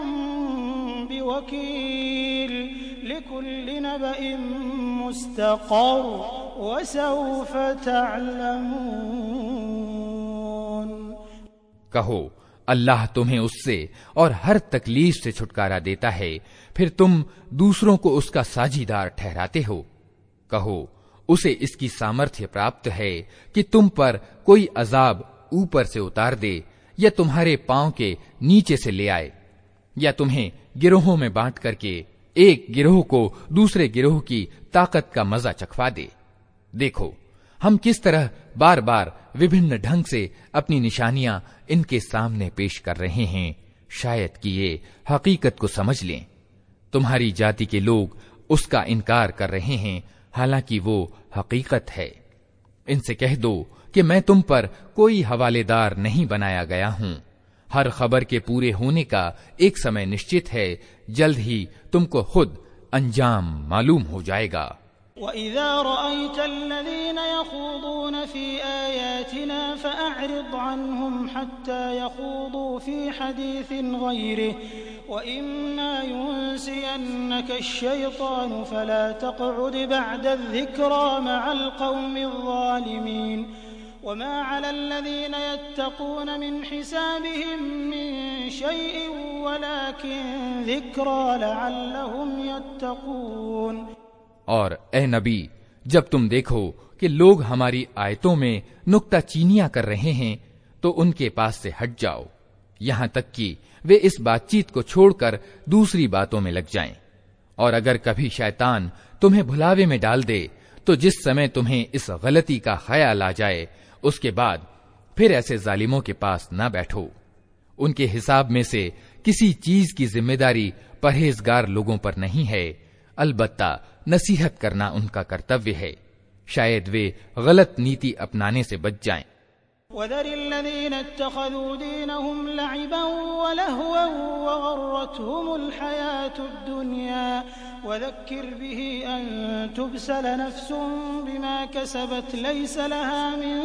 बिवकील लिकुल्लि नबइम मुस्तक़र व सौफ तअलमून। कहो, अल्लाह तुम्हें उससे और हर तकलीफ से छुटकारा देता है, फिर तुम दूसरों को उसका साझीदार ठहराते हो। कहो, उसे इसकी सामर्थ्य प्राप्त है कि तुम पर कोई अजाब ऊपर से उतार दे या तुम्हारे पांव के नीचे से ले आए, या तुम्हें गिरोहों में बांट करके एक गिरोह को दूसरे गिरोह की ताकत का मजा चखवा दे। देखो, हम किस तरह बार बार विभिन्न ढंग से अपनी निशानियां इनके सामने पेश कर रहे हैं, शायद कि ये हकीकत को समझ लें। तुम्हारी जाति के लोग उसका इनकार कर रहे हैं, हालांकि वो हकीकत है। इनसे कह दो कि मैं तुम पर कोई हवालेदार नहीं बनाया गया हूं। हर खबर के पूरे होने का एक समय निश्चित है, जल्द ही तुमको खुद अंजाम मालूम हो जाएगा। वइज़ा रअयतल्लज़ीना यख़ूदून फ़ी आयातिना फ़अअरिद अन्हुम हत्ता यख़ूदू फ़ी हदीसिन ग़ैरिहि व इम्मा युनसियन्नका अश-शयतानु फ़ला तक़उद बअद अज़-ज़िक्रा मअल क़ौमिज़ ज़ालिमीन वमा अलल्लज़ीना यत्तक़ून मिन हिसाबिहिम मिन शैइन वलाकिन ज़िक्रा लअल्लहुम यत्तक़ून। और ए नबी, जब तुम देखो कि लोग हमारी आयतों में नुक्ताचीनियां कर रहे हैं, तो उनके पास से हट जाओ, यहां तक कि वे इस बातचीत को छोड़कर दूसरी बातों में लग जाएं। और अगर कभी शैतान तुम्हें भुलावे में डाल दे, तो जिस समय तुम्हें इस गलती का ख्याल आ जाए, उसके बाद फिर ऐसे जालिमों के पास न बैठो। उनके हिसाब में से किसी चीज की जिम्मेदारी परहेजगार लोगों पर नहीं है, अलबत्ता नसीहत करना उनका कर्तव्य है, शायद वे गलत नीति अपनाने से बच जाएं। वज़रिल्लज़ीना इत्तख़ज़ू दीनहुम लअिबन व लहवन व गर्रतहुमुल हयातुद दुनिया वज़क्किर बिही अन तुबसल नफ्सुन बिमा कसबत लैस लहा मिन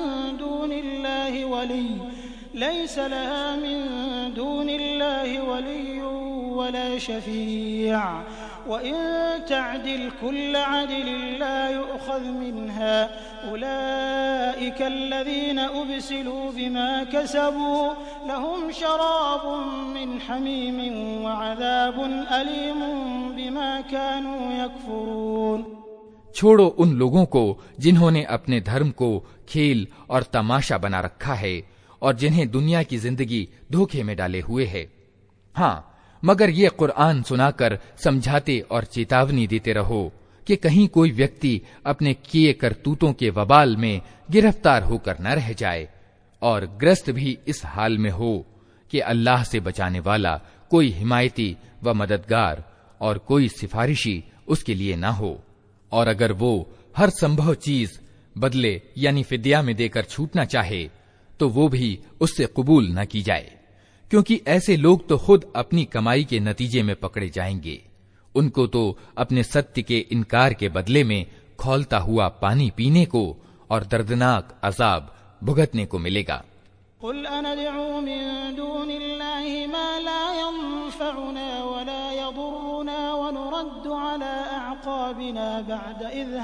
दूनिल्लाहि वलिय्युन वला शफ़ीअ वइन तअदिल कुल्ल अदलिन ला युअख़ज़ मिनहा उलाइका अल्लज़ीना उब्सिलू बिमा कसबू लहुम शराबुन मिन हमीमिन व अज़ाबुन अलीमुन बिमा कानू यकफुरून। छोड़ो उन लोगों को जिन्होंने अपने धर्म को खेल और तमाशा बना रखा है और जिन्हें दुनिया की जिंदगी धोखे में डाले हुए है। हाँ, मगर ये कुरान सुनाकर समझाते और चेतावनी देते रहो कि कहीं कोई व्यक्ति अपने किए करतूतों के वबाल में गिरफ्तार होकर न रह जाए और ग्रस्त भी इस हाल में हो कि अल्लाह से बचाने वाला कोई हिमायती व मददगार और कोई सिफारिशी उसके लिए न हो। और अगर वो हर संभव चीज बदले यानी फिद्या में देकर छूटना चाहे, तो वो भी उससे कबूल न की जाए, क्योंकि ऐसे लोग तो खुद अपनी कमाई के नतीजे में पकड़े जाएंगे। उनको तो अपने सत्य के इनकार के बदले में खौलता हुआ पानी पीने को और दर्दनाक अजाब भुगतने को मिलेगा। कुल अनदउ मिन दूनिल्लाहि मा ला यंफउना वला यदुर्रुना व नुरद्दु अला अअक़ाबिना बअद इज़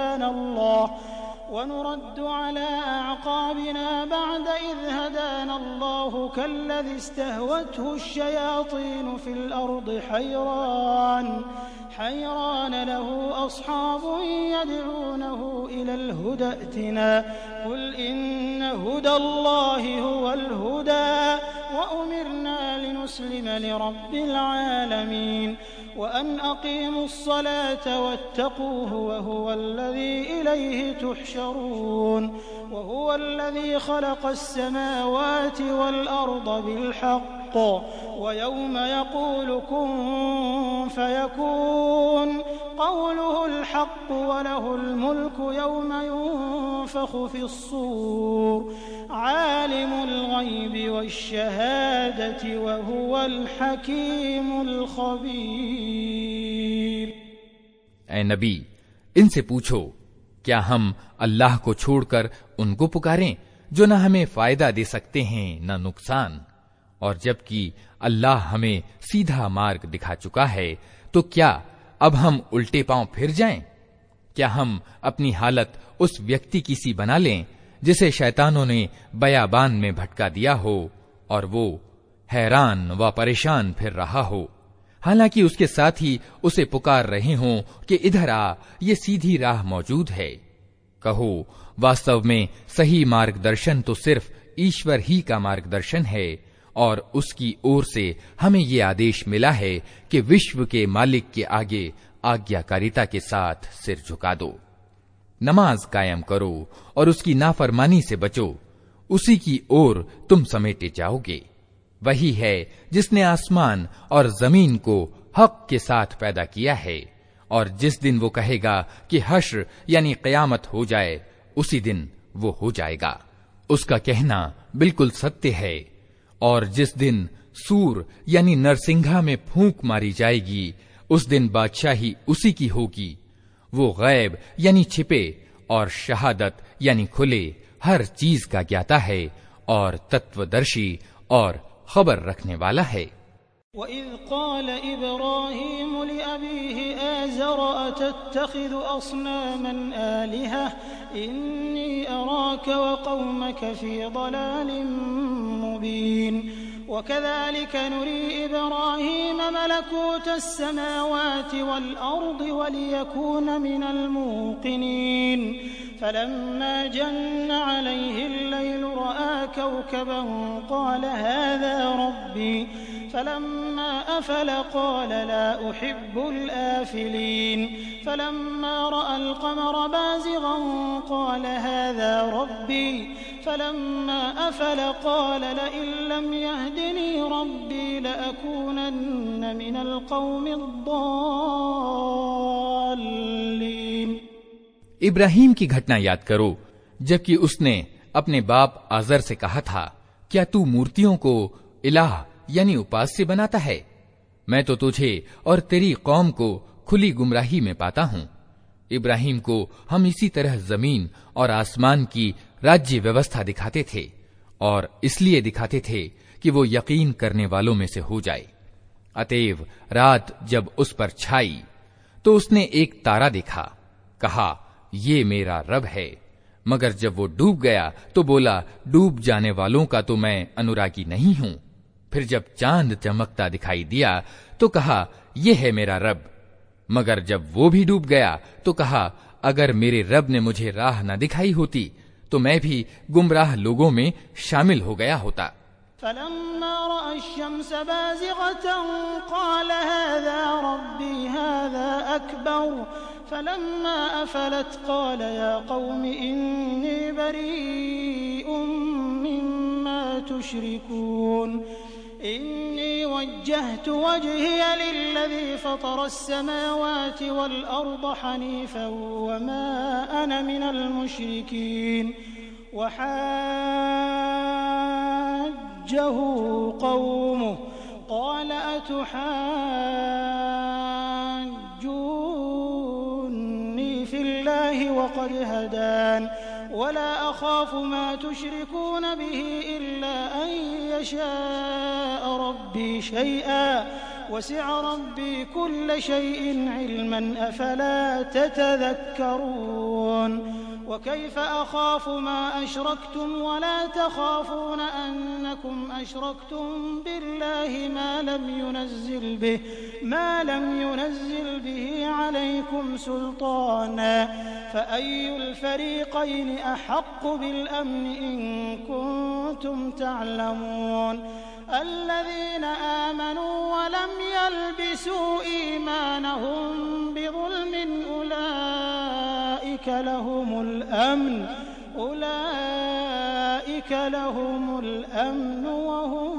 हदाना अल्लाह कल्लज़ी इस्तहवतहु अश-शयातीनु फिल अर्दि हैरान लहु अस्हाबुन यदऊनहु इलल हुदा अतिना कुल इन्न हुदल्लाहि हुवल हुदा व उमिरना लिनुस्लिम लिरब्बिल आलमीन व अन अक़ीमुस्सलाता वत्तक़ूहु व हुवल्लज़ी इलैहि तुहशरून व हुवल्लज़ी ख़लक़स्समावाति वल अर्द बिलहक़्क़ व यौम यक़ूलु कुन फयकून क़ौलुहुल हक़्क़ व लहुल मुल्कु यौम युनफ़ख़ु फ़िस्सूर आलिमुल ग़ैबि वश्शहादति व हुवल हकीमुल ख़बीर। ऐ नबी, इनसे पूछो, क्या हम अल्लाह को छोड़कर उनको पुकारें जो न हमें फायदा दे सकते हैं न नुकसान, और जबकि अल्लाह हमें सीधा मार्ग दिखा चुका है, तो क्या अब हम उल्टे पांव फिर जाएं? क्या हम अपनी हालत उस व्यक्ति की सी बना लें जिसे शैतानों ने बयाबान में भटका दिया हो और वो हैरान व परेशान फिर रहा हो, हालांकि उसके साथ ही उसे पुकार रहे हों कि इधर आ, ये सीधी राह मौजूद है। कहो, वास्तव में सही मार्गदर्शन तो सिर्फ ईश्वर ही का मार्गदर्शन है और उसकी ओर से हमें ये आदेश मिला है कि विश्व के मालिक के आगे आज्ञाकारिता के साथ सिर झुका दो, नमाज कायम करो और उसकी नाफरमानी से बचो, उसी की ओर तुम समेटे जाओगे। वही है जिसने आसमान और जमीन को हक के साथ पैदा किया है, और जिस दिन वो कहेगा कि हश्र यानी क़यामत हो जाए, उसी दिन वो हो जाएगा। उसका कहना बिल्कुल सत्य है। और जिस दिन सूर यानी नरसिंघा में फूंक मारी जाएगी, उस दिन बादशाही उसी की होगी। वो गैब यानी छिपे और शहादत यानी खुले हर चीज का ज्ञाता है और तत्वदर्शी और खबर रखने वाला है। वइज़ क़ाल इब्राहीम लिअबीहि आज़र अतत्तख़िज़ु अस्नामन आलिहा इन्नी अराक व क़ौमक फ़ी ज़लालिम मुबीन वकज़ालिक नुरी इब्राहीम मलकूत अस्समावाति वल अर्दि वलियकून मिनल मूक़िनीन फलम्मा जन्न अलैहि अल-लैल रअा कौकबन क़ाल हाज़ा रब्बी फलम्मा अफल क़ाल ला उहिब्बुल आफिलीन फलम्मा रअल क़मर बाज़िग़न क़ाल हाज़ा रब्बी फलम्मा अफल क़ाल लइन लम यहदिनी रब्बी लअकूनन्न मिनल क़ौमिद दाल्लीन। इब्राहीम की घटना याद करो, जबकि उसने अपने बाप आज़र से कहा था, क्या तू मूर्तियों को इलाह यानी उपास्य बनाता है? मैं तो तुझे और तेरी कौम को खुली गुमराही में पाता हूं। इब्राहीम को हम इसी तरह जमीन और आसमान की राज्य व्यवस्था दिखाते थे, और इसलिए दिखाते थे कि वो यकीन करने वालों में से हो जाए। अतएव रात जब उस पर छाई तो उसने एक तारा देखा, कहा ये मेरा रब है। मगर जब वो डूब गया तो बोला, डूब जाने वालों का तो मैं अनुरागी नहीं हूं। फिर जब चांद चमकता दिखाई दिया तो कहा, यह है मेरा रब। मगर जब वो भी डूब गया तो कहा, अगर मेरे रब ने मुझे राह न दिखाई होती तो मैं भी गुमराह लोगों में शामिल हो गया होता। फलम्मा रअा अश-शम्स बाज़िग़तन क़ाल हाज़ा रब्बी हाज़ा अकबर फलम्मा अफलत क़ाल या क़ौमि इन्नी बरीउम मिम्मा तुश्रिकून इन्नी वज्जहतु वज्हिय लिल्लज़ी फ़तरा अस्समावाति वल अर्द हनीफ़न वमा अना मिनल मुश्रिकीन वहाज्जहु क़ौमुहु क़ाल अतुहाज्जून्नी फ़िल्लाहि वक़द हदान वला अख़ाफ़ु मा तुश्रिकून बिही इल्ला अन यशाअ रब्बी शैअन वसिअ रब्बी कुल्ल शैइन इल्मन अफ़ला ततज़क्करून वकैफ़ अख़ाफ़ु मा अशरक्तुम वला तख़ाफ़ून अन्नकुम अशरक्तुम बिल्लाहि मा लम युनज़्ज़िल बिही अलैकुम सुल्ताना फ़अय्युल फ़रीक़ैनि अहक़्क़ु बिल-अम्न इन कुन्तुम तअलमून الذين آمنوا ولم يلبسوا إيمانهم بظلم أولئك لهم الأمن وهم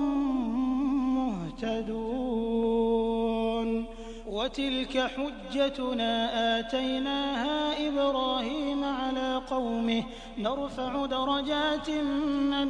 مهتدون وتلك حجتنا آتيناها إبراهيم على قومه نرفع درجات من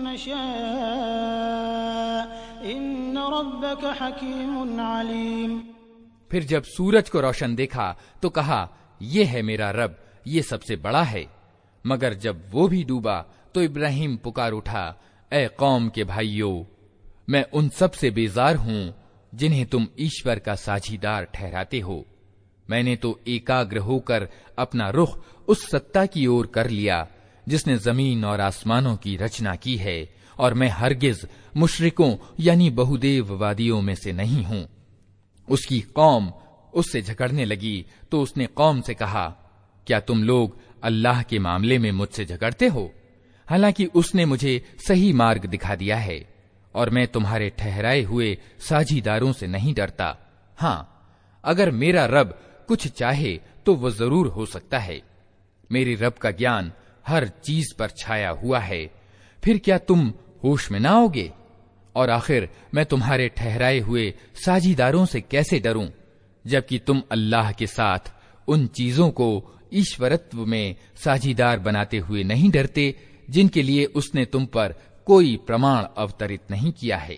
نشاء إن ربك حكيم عليم। फिर जब सूरज को रोशन देखा तो कहा, ये है मेरा रब, ये सबसे बड़ा है। मगर जब वो भी डूबा तो इब्राहिम पुकार उठा, ए कौम के भाइयों, मैं उन सब से बेजार हूं जिन्हें तुम ईश्वर का साझीदार ठहराते हो। मैंने तो एकाग्र होकर अपना रुख उस सत्ता की ओर कर लिया जिसने जमीन और आसमानों की रचना की है, और मैं हरगिज मुशरिकों यानी बहुदेववादियों में से नहीं हूं। उसकी कौम उससे झगड़ने लगी तो उसने कौम से कहा, क्या तुम लोग अल्लाह के मामले में मुझसे झगड़ते हो? हालांकि उसने मुझे सही मार्ग दिखा दिया है, और मैं तुम्हारे ठहराए हुए साझीदारों से नहीं डरता। हां, अगर मेरा रब कुछ चाहे तो वो जरूर हो सकता है। मेरे रब का ज्ञान हर चीज पर छाया हुआ है। फिर क्या तुम होश में ना आओगे? और आखिर मैं तुम्हारे ठहराए हुए साझीदारों से कैसे डरूं, जबकि तुम अल्लाह के साथ उन चीजों को ईश्वरत्व में साझीदार बनाते हुए नहीं डरते जिनके लिए उसने तुम पर कोई प्रमाण अवतरित नहीं किया है।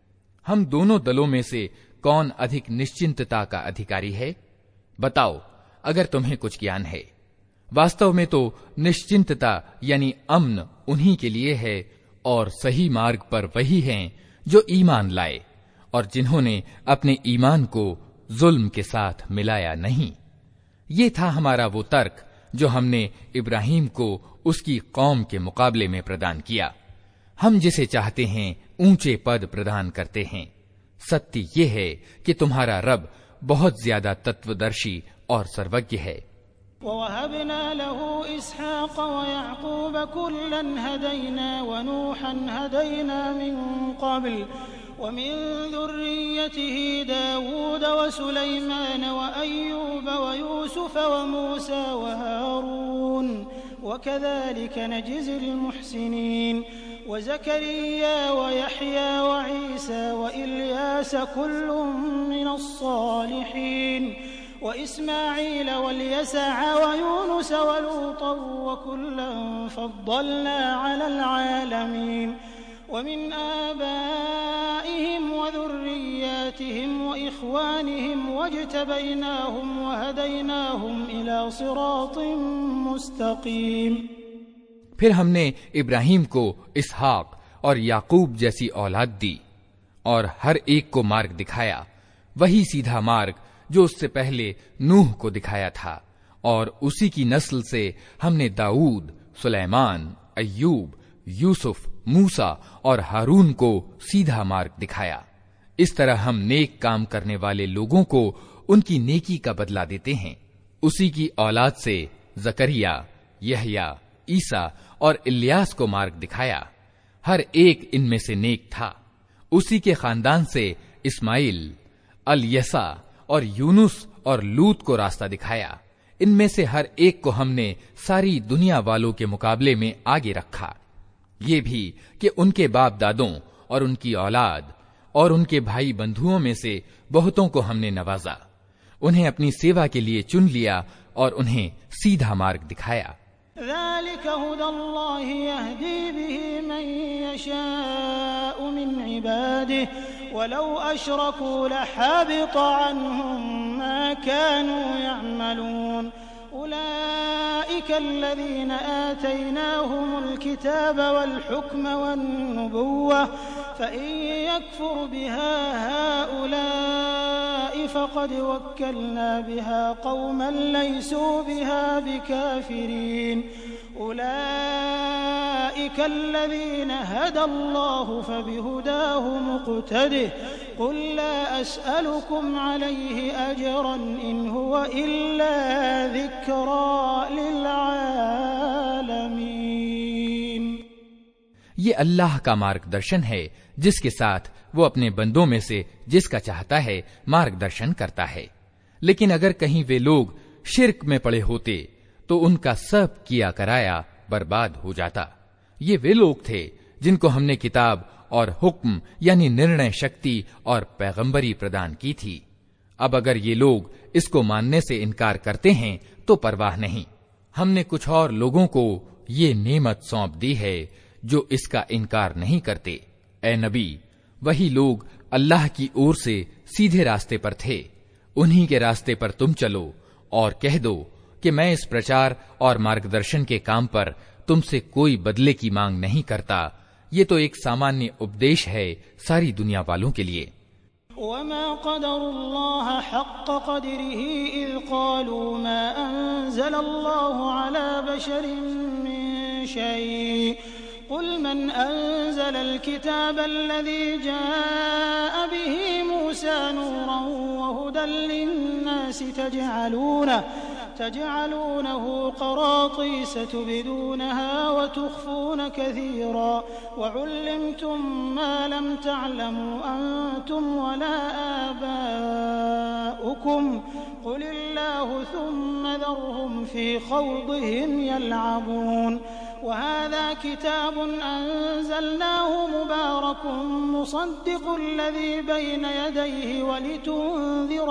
हम दोनों दलों में से कौन अधिक निश्चिंतता का अधिकारी है? बताओ, अगर तुम्हें कुछ ज्ञान है। वास्तव में तो निश्चिंतता यानी अमन उन्हीं के लिए है, और सही मार्ग पर वही हैं जो ईमान लाए और जिन्होंने अपने ईमान को जुल्म के साथ मिलाया नहीं। ये था हमारा वो तर्क जो हमने इब्राहिम को उसकी कौम के मुकाबले में प्रदान किया। हम जिसे चाहते हैं ऊंचे पद प्रदान करते हैं। सत्य ये है कि तुम्हारा रब बहुत ज्यादा तत्वदर्शी और सर्वज्ञ है। ववहबना लहू इसहाक़ व याक़ूब कुल्लन हदैना व नूहन हदैना मिन क़ब्ल व मिन ज़ुर्रिय्यतिही दाऊद व सुलैमान व अय्यूब व यूसुफ व मूसा व हारून व कज़ालिक नजज़िल मुहसिनीन व ज़करिया व यहया व ईसा व इल्यास कुल्लुम मिनस सालिहीन व इस्माईल वल्यसअ व यूनुस व लूतन व कुल्लन फद्दलना अलल आलमीन व मिन आबाइहिम व ज़ुर्रिय्यतिहिम व इख्वानिहिम वज्तबैनाहुम व हदैनाहुम इला सिरातिन मुस्तकीम। फिर हमने इब्राहिम को इसहाक और याकूब जैसी औलाद दी और हर एक को मार्ग दिखाया, वही सीधा मार्ग जो उससे पहले नूह को दिखाया था, और उसी की नस्ल से हमने दाऊद, सुलेमान, अय्यूब, यूसुफ, मूसा और हारून को सीधा मार्ग दिखाया। इस तरह हम नेक काम करने वाले लोगों को उनकी नेकी का बदला देते हैं। उसी की औलाद से जकरिया, यहया, ईसा और इल्यास को मार्ग दिखाया। हर एक इनमें से नेक था। उसी के खानदान से इस्माइल, अल-यसा और यूनुस और लूत को रास्ता दिखाया। इनमें से हर एक को हमने सारी दुनिया वालों के मुकाबले में आगे रखा। ये भी कि उनके बाप दादों और उनकी औलाद और उनके भाई बंधुओं में से बहुतों को हमने नवाजा, उन्हें अपनी सेवा के लिए चुन लिया और उन्हें सीधा मार्ग दिखाया। ज़ालिक हुदल्लाहि यहदी बिही मन यशाअ मिन इबादिही वलौ अशरकू लहबित अन्हुम मा कानू यअमलून उलाइका अल्लज़ीना आतैनाहुमुल किताब वल हुक्म वन नुबुव्वह फ़इन यकफुर बिहा हाउलाइ फ़क़द वक्कलना बिहा क़ौमन लैसू बिहा बिकाफ़िरीन उलाइका अल्लज़ीना हदल्लाहु फ़बिहुदाहु मुक़्तदिह क़ुल ला अस्अलुकुम अलैहि अजरन इन हुवा इल्ला ज़िक्रा लिल आलमीन। ये अल्लाह का मार्गदर्शन है जिसके साथ वो अपने बंदों में से जिसका चाहता है मार्गदर्शन करता है। लेकिन अगर कहीं वे लोग शिर्क में पड़े होते तो उनका सब किया कराया बर्बाद हो जाता। ये वे लोग थे जिनको हमने किताब और हुक्म यानी निर्णय शक्ति और पैगंबरी प्रदान की थी। अब अगर ये लोग इसको मानने से इनकार करते हैं तो परवाह नहीं, हमने कुछ और लोगों को ये नेमत सौंप दी है जो इसका इनकार नहीं करते। ए नबी, वही लोग अल्लाह की ओर से सीधे रास्ते पर थे, उन्हीं के रास्ते पर तुम चलो और कह दो कि मैं इस प्रचार और मार्गदर्शन के काम पर तुमसे कोई बदले की मांग नहीं करता। ये तो एक सामान्य उपदेश है सारी दुनिया वालों के लिए। वमा क़दरुल्लाह हक़्क़ क़द्रिही इज़ क़ालू मा अंज़लल्लाहु अला बशरिन मिन शै क़ुल मन अंज़लल किताबल्लज़ी जाअ बिही मूसा नूरन व हुदन लिन्नासि तजअलूनहु क़रातीस तुबदूनहा व तुख़्फ़ून कसीरा व उल्लिमतुम मा लम तअलमू अंतुम वला आबाउकुम क़ुलिल्लाहु थुम्म ज़रहुम फ़ी ख़ौज़िहिम यलअबून वहाज़ा किताबुन अंज़लनाहु मुबारकुन मुसद्दिक़ुल लज़ी बैन यदैहि वलितुनज़िर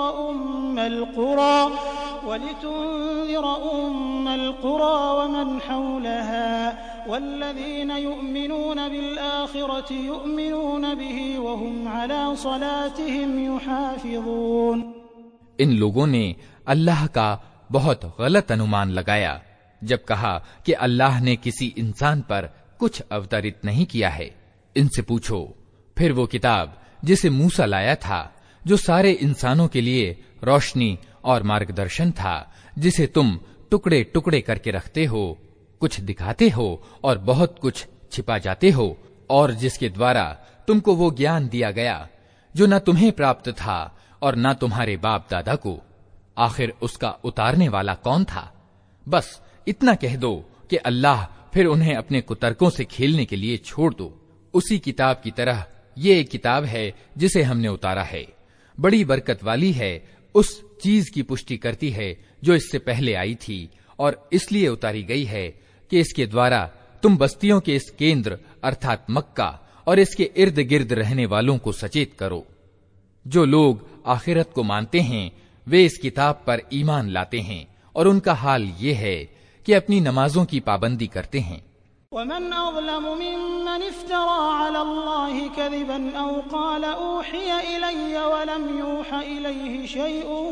उम्मल क़ुरा वमन हौलहा वल्लज़ीन युमिनून बिलआख़िरति युमिनून बिही वहुम अला सलातिहिम युहाफ़िज़ून। इन लोगों ने अल्लाह का बहुत गलत अनुमान लगाया जब कहा कि अल्लाह ने किसी इंसान पर कुछ अवतरित नहीं किया है। इनसे पूछो फिर वो किताब जिसे मूसा लाया था, जो सारे इंसानों के लिए रोशनी और मार्गदर्शन था, जिसे तुम टुकड़े टुकड़े करके रखते हो, कुछ दिखाते हो और बहुत कुछ छिपा जाते हो, और जिसके द्वारा तुमको वो ज्ञान दिया गया जो न तुम्हें प्राप्त था और न तुम्हारे बाप दादा को। आखिर उसका उतारने वाला कौन था? बस इतना कह दो कि अल्लाह, फिर उन्हें अपने कुतर्कों से खेलने के लिए छोड़ दो। उसी किताब की तरह ये एक किताब है जिसे हमने उतारा है, बड़ी बरकत वाली है, उस चीज की पुष्टि करती है जो इससे पहले आई थी, और इसलिए उतारी गई है कि इसके द्वारा तुम बस्तियों के इस केंद्र अर्थात मक्का और इसके इर्द गिर्द रहने वालों को सचेत करो। जो लोग आखिरत को मानते हैं वे इस किताब पर ईमान लाते हैं और उनका हाल ये है कि अपनी नमाजों की पाबंदी करते हैं। वमन अज़लमु मिम्मन इफ्तरा अला अल्लाहि कज़िबन औ क़ाल ऊहिय इलय्य व लम यूहा इलैहि शैउन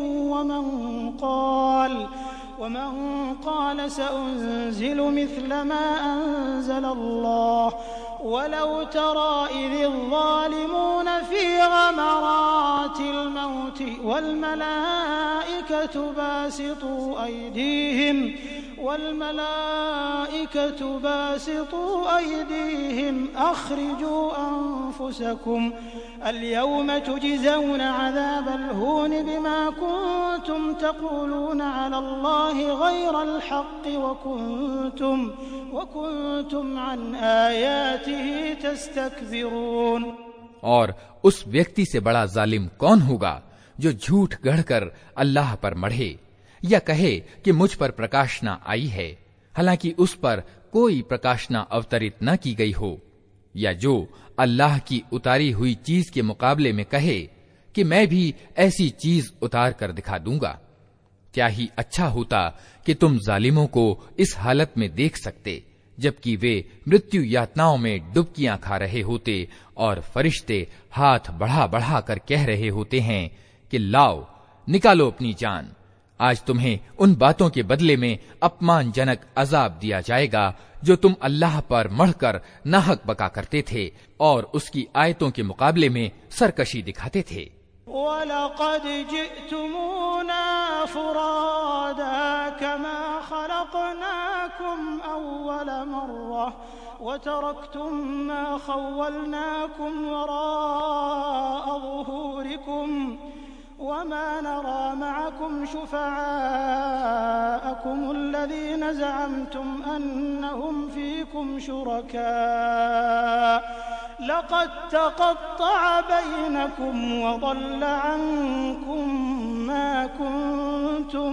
वमन क़ाल सअुन्ज़िलु मिस्ल मा अंज़ल अल्लाह वलौ तरा इज़िज़ ज़ालिमून फ़ी ग़मरातिल मौति वल मलाइकतु बासितू अयदीहिम अख़रिजू अन्फुसकुम अल्यौम तुजज़ौन अज़ाबल हून बिमा कुन्तुम तक़ूलून अला अल्लाहि गैरल हक़्क़ि व कुन्तुम अन आयातिही तस्तकबिरून। और उस व्यक्ति से बड़ा जालिम कौन होगा जो झूठ गढ़कर अल्लाह पर मढ़े या कहे कि मुझ पर प्रकाशना आई है, हालांकि उस पर कोई प्रकाशना अवतरित न की गई हो, या जो अल्लाह की उतारी हुई चीज के मुकाबले में कहे कि मैं भी ऐसी चीज उतार कर दिखा दूंगा। क्या ही अच्छा होता कि तुम जालिमों को इस हालत में देख सकते जबकि वे मृत्यु यातनाओं में डुबकियां खा रहे होते और फरिश्ते हाथ बढ़ा बढ़ा कर कह रहे होते हैं कि लाओ निकालो अपनी जान, आज तुम्हें उन बातों के बदले में अपमानजनक अजाब दिया जाएगा जो तुम अल्लाह पर मढ़कर नाहक बका करते थे और उसकी आयतों के मुकाबले में सरकशी दिखाते थे। वलक़द जिअ्तुमूना फुरादा कमा खलक़नाकुम अव्वल मर्रा वतरक्तुम मा खव्वलनाकुम वराअ ज़ुहूरिकुम वमा नरा मअकुम शुफ़आअकुम अल्लज़ीन ज़अमतुम अन्नहुम फ़ीकुम शुरका लक़द तक़त्तअ बैनकुम वज़ल्ल अन्कुम मा कुन्तुम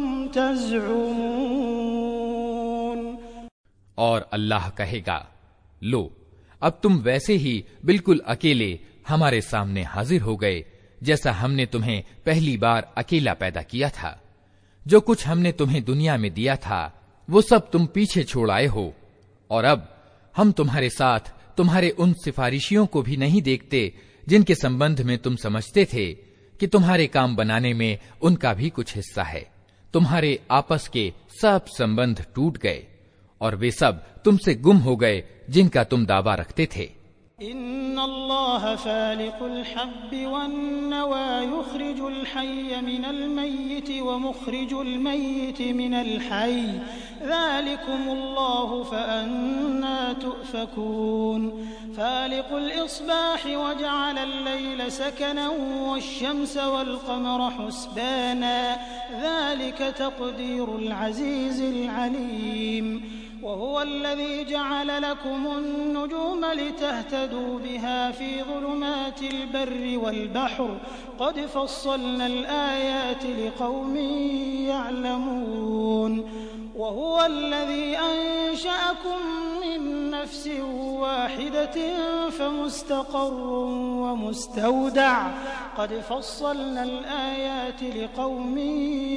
तज़अमून। और अल्लाह कहेगा, लो अब तुम वैसे ही बिल्कुल अकेले हमारे सामने हाजिर हो गए जैसा हमने तुम्हें पहली बार अकेला पैदा किया था। जो कुछ हमने तुम्हें दुनिया में दिया था वो सब तुम पीछे छोड़ आए हो, और अब हम तुम्हारे साथ तुम्हारे उन सिफारिशियों को भी नहीं देखते जिनके संबंध में तुम समझते थे कि तुम्हारे काम बनाने में उनका भी कुछ हिस्सा है। तुम्हारे आपस के सब संबंध टूट गए और वे सब तुमसे गुम हो गए जिनका तुम दावा रखते थे। इन्नल्लाह फालिकुल हब्बि वन्नवा युखरिजुल हय्य मिनल मय्यिति व मुखरिजुल मय्यिति मिनल हय्य ज़ालिकुमुल्लाहु फअन्ना तुफ़कून फालिकुल इस्बाहि व जअलल लैला सकनन वश्शम्स वल क़मर हुस्बाना ज़ालिक तक़दीरुल अज़ीज़िल अलीम वहुवा अल्लज़ी जअल लकुमुन-नुजूम लितहतदू बिहा फ़ी ज़ुलुमातिल बर्रि वल बहर क़द फ़स्सलनल आयाति लिक़ौमिन यअलमून वहुवा अल्लज़ी अंशअकुम मिन नफ्सिन वाहिदतिन फ़मुस्तक़र्रुन व मुस्तौदअ क़द फ़स्सलनल आयाति लिक़ौमिन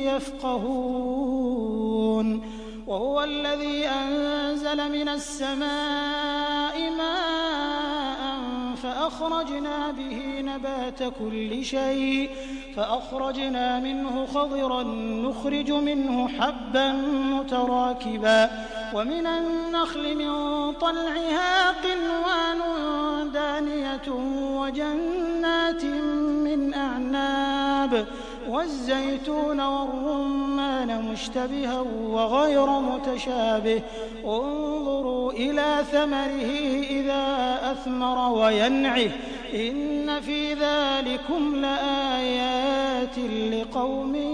यफ़क़हून वहुवा अल्लज़ी अंज़ल मिनस समाइ माअन फ़अख़रजना बिही नबात कुल्लि शै फ़अख़रजना मिन्हु ख़ज़िरन नुख़रिजु मिन्हु हब्बन मुतराकिबा वमिनन नख़्लि मिन तल्इहा क़िन्वानुन दानियतुन वजन्नातिन मिन अअनाब वज़्ज़ैतून वर्रुम्मान मुश्तबिहा वग़ैर मुतशाबिह उन्ज़ुरू इला समरिही इज़ा अथमर वयन्इह इन्न फ़ी ज़ालिकुम लआयातिन लिक़ौमिन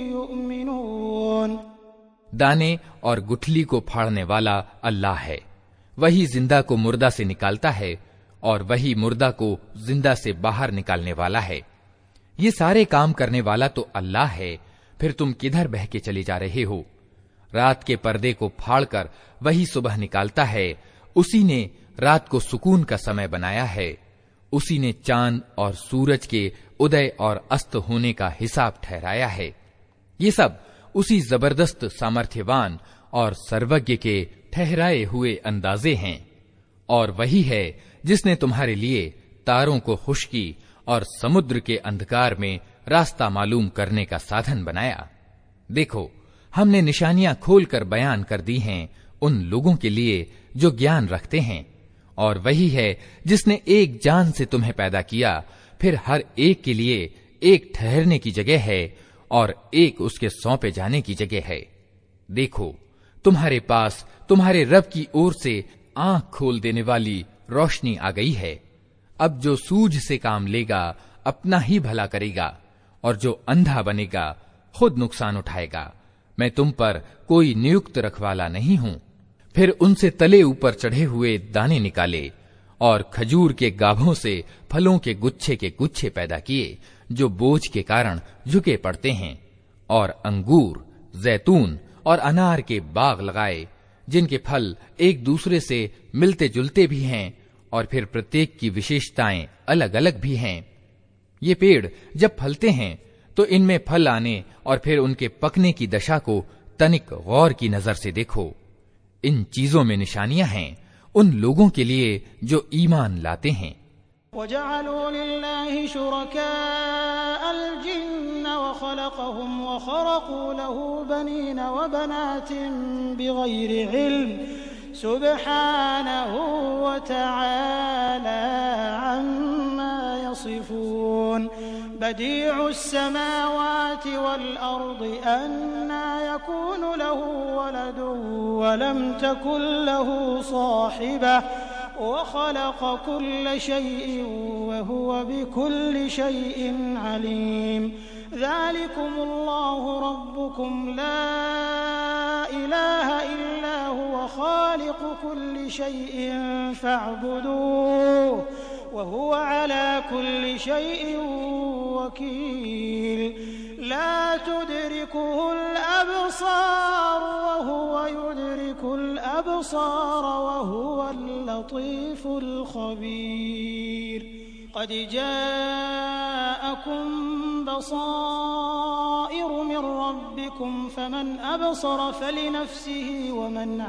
युमिनून। दाने और गुठली को फाड़ने वाला अल्लाह है। वही जिंदा को मुर्दा से निकालता है और वही मुर्दा को जिंदा से बाहर निकालने वाला है। ये सारे काम करने वाला तो अल्लाह है। फिर तुम किधर बह के चले जा रहे हो? रात के पर्दे को फाड़कर वही सुबह निकालता है। उसी ने रात को सुकून का समय बनाया है। उसी ने चांद और सूरज के उदय और अस्त होने का हिसाब ठहराया है। ये सब उसी जबरदस्त सामर्थ्यवान और सर्वज्ञ के ठहराए हुए अंदाजे हैं। और वही है जिसने तुम्हारे लिए तारों को खुश्की और समुद्र के अंधकार में रास्ता मालूम करने का साधन बनाया। देखो, हमने निशानियां खोलकर बयान कर दी हैं उन लोगों के लिए जो ज्ञान रखते हैं। और वही है जिसने एक जान से तुम्हें पैदा किया, फिर हर एक के लिए एक ठहरने की जगह है और एक उसके सौंपे जाने की जगह है। देखो, तुम्हारे पास तुम्हारे रब की ओर से आंख खोल देने वाली रोशनी आ गई है। अब जो सूझ से काम लेगा अपना ही भला करेगा, और जो अंधा बनेगा खुद नुकसान उठाएगा। मैं तुम पर कोई नियुक्त रखवाला नहीं हूं। फिर उनसे तले ऊपर चढ़े हुए दाने निकाले और खजूर के गाभों से फलों के गुच्छे पैदा किए जो बोझ के कारण झुके पड़ते हैं, और अंगूर, जैतून और अनार के बाग लगाए जिनके फल एक दूसरे से मिलते जुलते भी हैं और फिर प्रत्येक की विशेषताएं अलग अलग भी हैं। ये पेड़ जब फलते हैं तो इनमें फल आने और फिर उनके पकने की दशा को तनिक गौर की नजर से देखो। इन चीजों में निशानियां हैं उन लोगों के लिए जो ईमान लाते हैं। वजअलू लिल्लाहि शुरकाअल जिन्न व खलक़हुम व खरक़ू लहू बनीन व बनातिन बिग़ैरि इल्म सुब्हानहू व तआला अम्मा यसिफून बदीउस समावाति वल अर्दि अन्ना यकूनु लहू वलदुन व लम तकुन लहू साहिबह वख़लक़ कुल्ल शैइन वहुव बिकुल्लि शैइन अलीम ज़ालिकुमुल्लाहु रब्बुकुम ला इलाहा इल्ला हुव ख़ालिक़ु कुल्लि शैइन फ़अब्दूहु वहुव अला कुल्लि शैइन वकील ला तुदरिकुहुल अबसार वहुव युदरिकुल अबसार वहुवल लतीफुल खबीर क़द जाअकुम बसाइरु मिन रब्बिकुम फमन अबसर फलिनफ्सिही वमन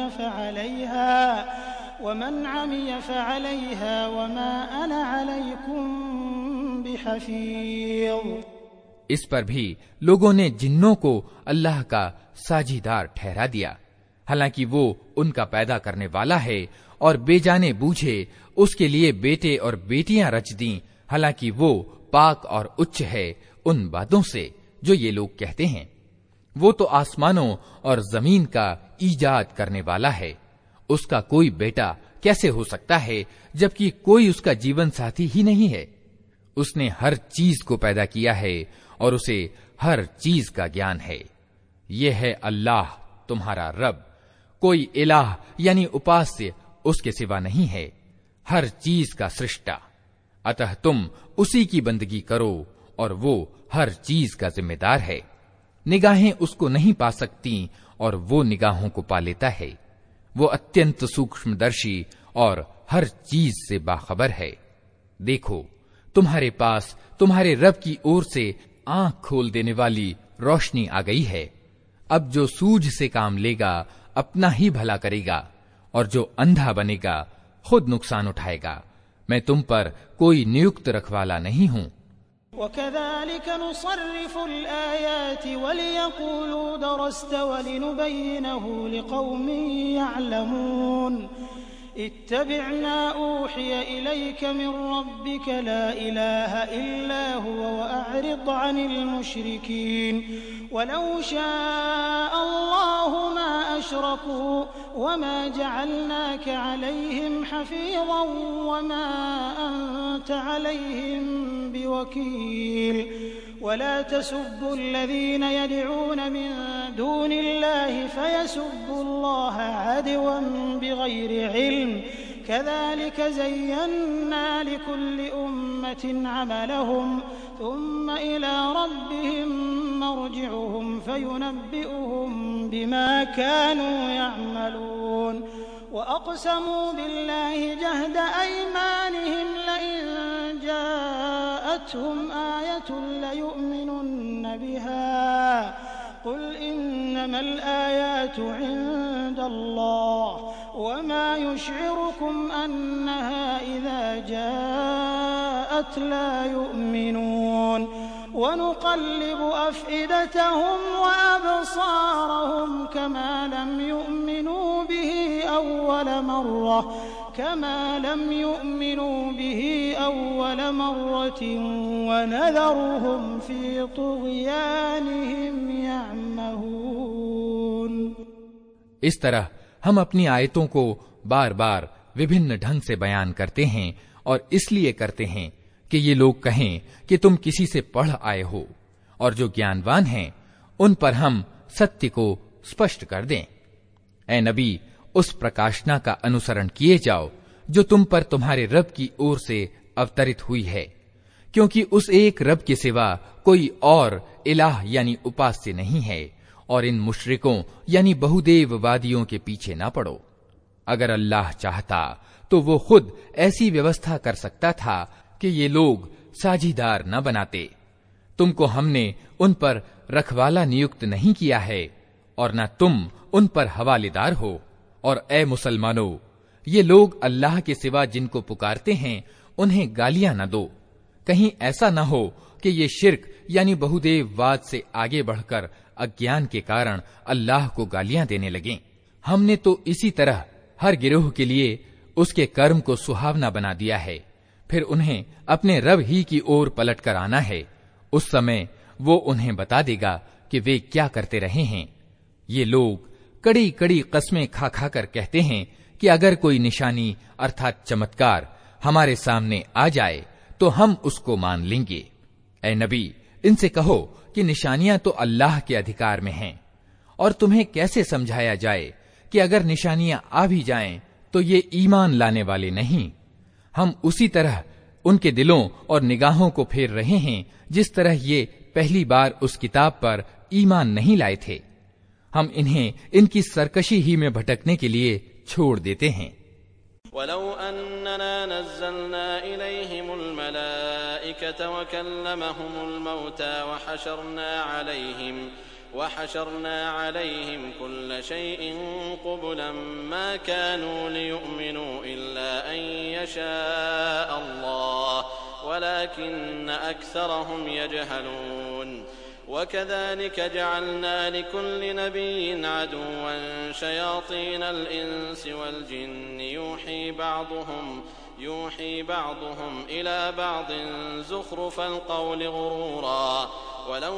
अमिय फ़अलैहा वमा अना अलैकुम बिहफ़ीज़। इस पर भी लोगों ने जिन्नों को अल्लाह का साझीदार ठहरा दिया। हालांकि वो उनका पैदा करने वाला है और बेजाने बूझे उसके लिए बेटे और बेटियां रच दी, हालांकि वो पाक और उच्च है उन बातों से जो ये लोग कहते हैं। वो तो आसमानों और जमीन का ईजाद करने वाला है। उसका कोई बेटा कैसे हो सकता है जबकि कोई उसका जीवन साथी ही नहीं है। उसने हर चीज को पैदा किया है और उसे हर चीज का ज्ञान है। यह है अल्लाह तुम्हारा रब, कोई इलाह यानी उपास्य उसके सिवा नहीं है, हर चीज का सृष्टा। अतः तुम उसी की बंदगी करो और वो हर चीज का जिम्मेदार है। निगाहें उसको नहीं पा सकती और वो निगाहों को पा लेता है। वो अत्यंत सूक्ष्मदर्शी और हर चीज से बाखबर है। देखो, तुम्हारे पास तुम्हारे रब की ओर से आंख खोल देने वाली रोशनी आ गई है। अब जो सूझ से काम लेगा अपना ही भला करेगा और जो अंधा बनेगा खुद नुकसान उठाएगा। मैं तुम पर कोई नियुक्त रखवाला नहीं हूं। वकज़ालिक नुसर्रिफुल आयाति वलियक़ूलू दरस्त वलिनुबय्यिनहु लिक़ौमिन यअलमून इत्तबिअ मा ऊहिय इलैक मिन रब्बिक ला इलाहा इल्ला हुवा वअरिद अनिल मुश्रिकीन वलौ शाअ अल्लाहु मा अशरकू वमा जअलनाक अलैहिम हफीज़न वमा अंत अलैहिम बिवकील वला तसुब्बु अल्लज़ीना यदऊन मिन दूनिल्लाहि फयसुब्बु अल्लाह अदवन बिगैरि इल्म कज़ालिक ज़य्यन्ना लिकुल्लि उम्मतिन अमलहुम थुम्मा इला रब्बिहिम मर्जिउहुम फयुनब्बिउहुम बिमा कानू यअमलून वअक़समू बिल्लाहि जहद अयमानिहिम लइन जाअतहुम आयतुन लयु'मिनुन्न बिहा क़ुल इन्नमल आयातु इन्दल्लाह वमा युश'iरुकुम अन्नहा इज़ा जाअत ला यु'मिनून वनुक़ल्लिबु अफ़इदतहुम वअबसारहुम कमा लम यु'मिनू बिही अव्वल मर्रतिन वनज़रुहुम फ़ी तुग़यानिहिम यअमहून। इस तरह हम अपनी आयतों को बार बार विभिन्न ढंग से बयान करते हैं और इसलिए करते हैं कि ये लोग कहें कि तुम किसी से पढ़ आए हो, और जो ज्ञानवान हैं उन पर हम सत्य को स्पष्ट कर दें। ऐ नबी, उस प्रकाशना का अनुसरण किए जाओ जो तुम पर तुम्हारे रब की ओर से अवतरित हुई है, क्योंकि उस एक रब के सिवा कोई और इलाह यानी उपास्य नहीं है। और इन मुशरिकों यानी बहुदेववादियों के पीछे ना पड़ो। अगर अल्लाह चाहता तो वो खुद ऐसी व्यवस्था कर सकता था कि ये लोग साझीदार न बनाते। तुमको हमने उन पर रखवाला नियुक्त नहीं किया है और न तुम उन पर हवालेदार हो। और ए मुसलमानों, ये लोग अल्लाह के सिवा जिनको पुकारते हैं उन्हें गालियां न दो। कहीं ऐसा न हो कि ये शिर्क यानी बहुदेववाद से आगे बढ़कर अज्ञान के कारण अल्लाह को गालियां देने लगें। हमने तो इसी तरह हर गिरोह के लिए उसके कर्म को सुहावना बना दिया है। फिर उन्हें अपने रब ही की ओर पलट कर आना है। उस समय वो उन्हें बता देगा कि वे क्या करते रहे हैं। ये लोग कड़ी कड़ी कस्में खा खा कर कहते हैं कि अगर कोई निशानी अर्थात चमत्कार हमारे सामने आ जाए तो हम उसको मान लेंगे। ऐ नबी, इनसे कहो कि निशानियां तो अल्लाह के अधिकार में हैं, और तुम्हें कैसे समझाया जाए कि अगर निशानियां आ भी जाएं तो ये ईमान लाने वाले नहीं। हम उसी तरह उनके दिलों और निगाहों को फेर रहे हैं जिस तरह ये पहली बार उस किताब पर ईमान नहीं लाए थे। हम इन्हें इनकी सरकशी ही में भटकने के लिए छोड़ देते हैं। वलौ अन्ना नज़्ज़लना इलैहिमुल मलाइकत वकल्लमहुमुल मौता वहशरना अलैहिम कुल्ल शैइन क़ुबुलन मा कानू लियु'मिनू इल्ला अन यशाअ अल्लाह वलाकिन्न अक्सरहुम यजहलून वकज़ालिक जअलना लिकुल्लि नबिय्यिन अदुव्वन शयातीनल इंसि वल जिन्नि यूही बअदुहुम इला बअदिन ज़ुख़्रुफ़ल क़ौलि ग़ुरूरा वलौ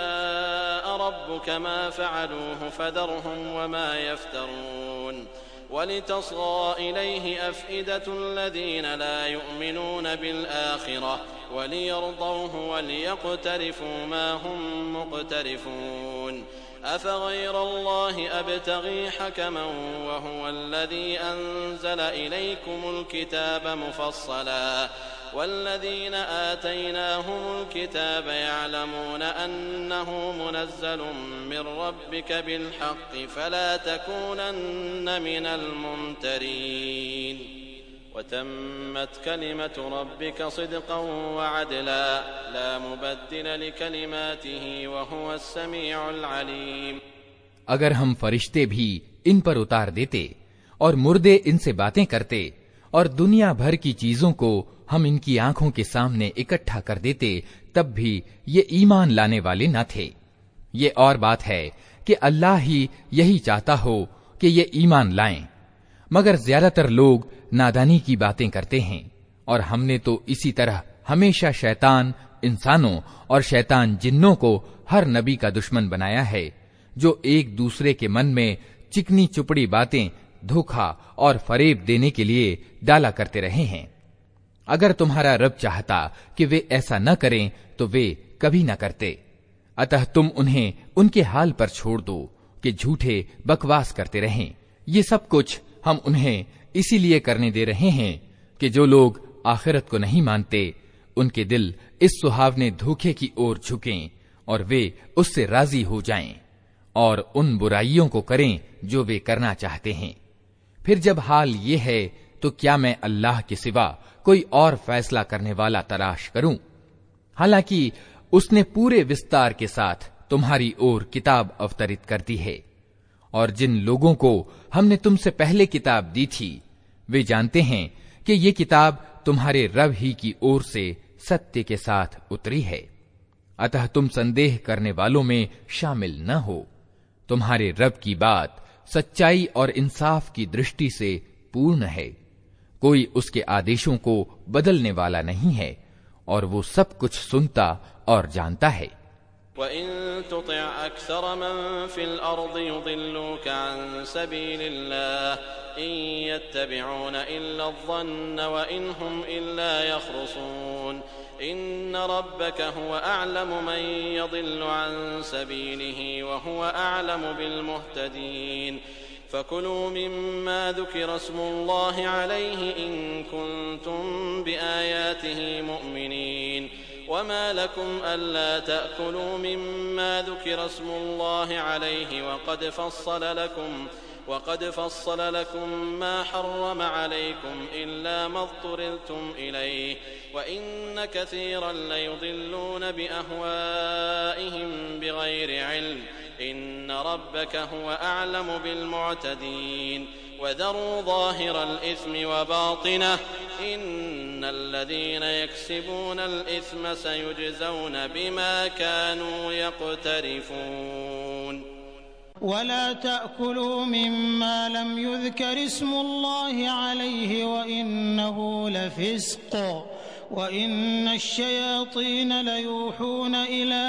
शाअ रब्बुक मा फ़अलूहु फ़दरहुम वमा यफ़्तरून वलितस्ग़ा इलैहि अफ़इदतुल लज़ीन ला युमिनून बिल आख़िरह वलियरदौहु वलियक़्तरिफ़ू मा हुम मुक़्तरिफ़ून अफ़ग़ैरल्लाहि अब्तग़ी हकमन वहुवल्लज़ी अंज़ल इलैकुमुल किताब मुफ़स्सला वल्लज़ीन आतैनाहुमुल किताब यअलमून अन्नहु मुनज़्ज़लुम मिर रब्बिक बिलहक़्क़ि फला तकूनन्न मिनल मुमतरीन वतम्मत कलिमतु रब्बिक सिद्क़न वअदला ला मुबद्दिल लिकलिमातिही वहुवस समीउल अलीम। अगर हम फरिश्ते भी इन पर उतार देते और मुर्दे इनसे बातें करते और दुनिया भर की चीजों को हम इनकी आंखों के सामने इकट्ठा कर देते, तब भी ये ईमान लाने वाले न थे। ये और बात है कि अल्लाह ही यही चाहता हो कि ये ईमान लाएं, मगर ज्यादातर लोग नादानी की बातें करते हैं। और हमने तो इसी तरह हमेशा शैतान इंसानों और शैतान जिन्नों को हर नबी का दुश्मन बनाया है, जो एक दूसरे के मन में चिकनी चुपड़ी बातें, धोखा और फरेब देने के लिए डाला करते रहे हैं। अगर तुम्हारा रब चाहता कि वे ऐसा न करें तो वे कभी न करते। अतः तुम उन्हें उनके हाल पर छोड़ दो कि झूठे बकवास करते रहें। ये सब कुछ हम उन्हें इसीलिए करने दे रहे हैं कि जो लोग आखिरत को नहीं मानते, उनके दिल इस सुहावने धोखे की ओर झुकें और वे उससे राजी हो जाएं और उन बुराइयों को करें जो वे करना चाहते हैं। फिर जब हाल ये है तो क्या मैं अल्लाह के सिवा कोई और फैसला करने वाला तलाश करूं? हालांकि उसने पूरे विस्तार के साथ तुम्हारी ओर किताब अवतरित कर दी है, और जिन लोगों को हमने तुमसे पहले किताब दी थी वे जानते हैं कि ये किताब तुम्हारे रब ही की ओर से सत्य के साथ उतरी है। अतः तुम संदेह करने वालों में शामिल न हो। तुम्हारे रब की बात सच्चाई और इंसाफ की दृष्टि से पूर्ण है। कोई उसके आदेशों को बदलने वाला नहीं है, और वो सब कुछ सुनता और जानता है। वइन तुति' अक्सर मन फिल अर्दि युदिल्लूक अन सबीलिल्लाह इन यत्तबि'ून इल्ला अज़्ज़न्न व इन हुम इल्ला यख़्रुसून इन्न रब्बक हुवा अअलमु मन यदिल्लु अन सबीलिही व हुवा अअलमु बिल मुहतदीन फकुलू मिम्मा ज़ुकिरा स्मुल्लाहि अलैहि इन कुंतुम बिआयातिही मुअ्मिनीन वमा लकुम अल्ला तअकुलू मिम्मा ज़ुकिरा स्मुल्लाहि अलैहि वक़द फ़स्सल लकुम मा हर्रम अलैकुम इल्ला मा ज़्तुरिरतुम इलैहि व इन्न कसीरन लयुदिल्लून बिअहवाइहिम बिग़ैरि इल्म इन्न रब्बक हुवा अअलमु बिलमुअतदीन वज़रू ज़ाहिरल इस्मि व बातिनहु इन्नल्लज़ीन यक्सिबूनल इस्म सयुजज़ौन बिमा कानू यक़्तरिफून वला तअकुलू मिम्मा लम युज़कर इस्मुल्लाहि अलैहि व इन्नहु लफ़िस्क़ व इन्नश्शयातीन लयूहून इला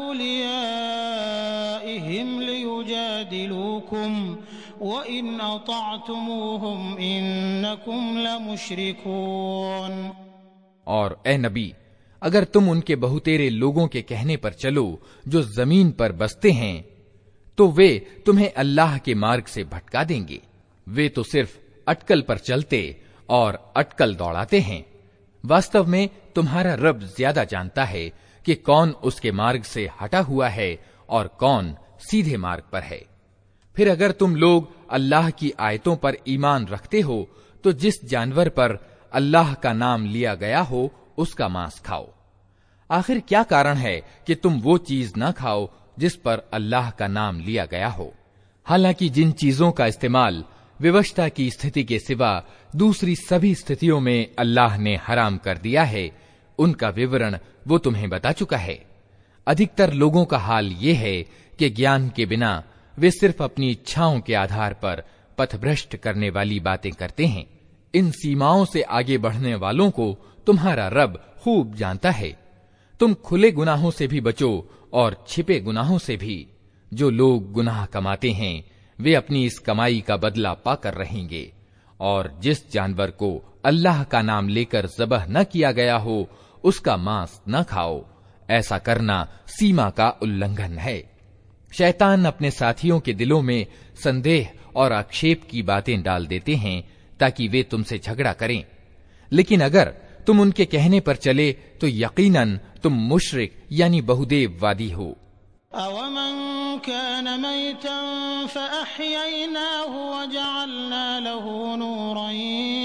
औलियाइहिम लियुजादिलूकुम व इन अताअतुमूहुम इन्नकुम लमुश्रिकून। और ए नबी, अगर तुम उनके बहुतेरे लोगों के कहने पर चलो जो जमीन पर बसते हैं, तो वे तुम्हें अल्लाह के मार्ग से भटका देंगे। वे तो सिर्फ अटकल पर चलते और अटकल दौड़ाते हैं। वास्तव में तुम्हारा रब ज्यादा जानता है कि कौन उसके मार्ग से हटा हुआ है और कौन सीधे मार्ग पर है। फिर अगर तुम लोग अल्लाह की आयतों पर ईमान रखते हो तो जिस जानवर पर अल्लाह का नाम लिया गया हो उसका मांस खाओ। आखिर क्या कारण है कि तुम वो चीज न खाओ जिस पर अल्लाह का नाम लिया गया हो? हालांकि जिन चीजों का इस्तेमाल विवशता की स्थिति के सिवा दूसरी सभी स्थितियों में अल्लाह ने हराम कर दिया है, उनका विवरण वो तुम्हें बता चुका है। अधिकतर लोगों का हाल ये है कि ज्ञान के बिना वे सिर्फ अपनी इच्छाओं के आधार पर पथभ्रष्ट करने वाली बातें करते हैं। इन सीमाओं से आगे बढ़ने वालों को तुम्हारा रब खूब जानता है। तुम खुले गुनाहों से भी बचो और छिपे गुनाहों से भी। जो लोग गुनाह कमाते हैं वे अपनी इस कमाई का बदला पाकर रहेंगे। और जिस जानवर को अल्लाह का नाम लेकर ज़बह न किया गया हो उसका मांस न खाओ। ऐसा करना सीमा का उल्लंघन है। शैतान अपने साथियों के दिलों में संदेह और आक्षेप की बातें डाल देते हैं ताकि वे तुमसे झगड़ा करें, लेकिन अगर तुम उनके कहने पर चले तो यकीनन तुम मुशरिक यानी बहुदेववादी हो। अवमन कान मैतन फअहयैनाहु वजअलना लहू नूरन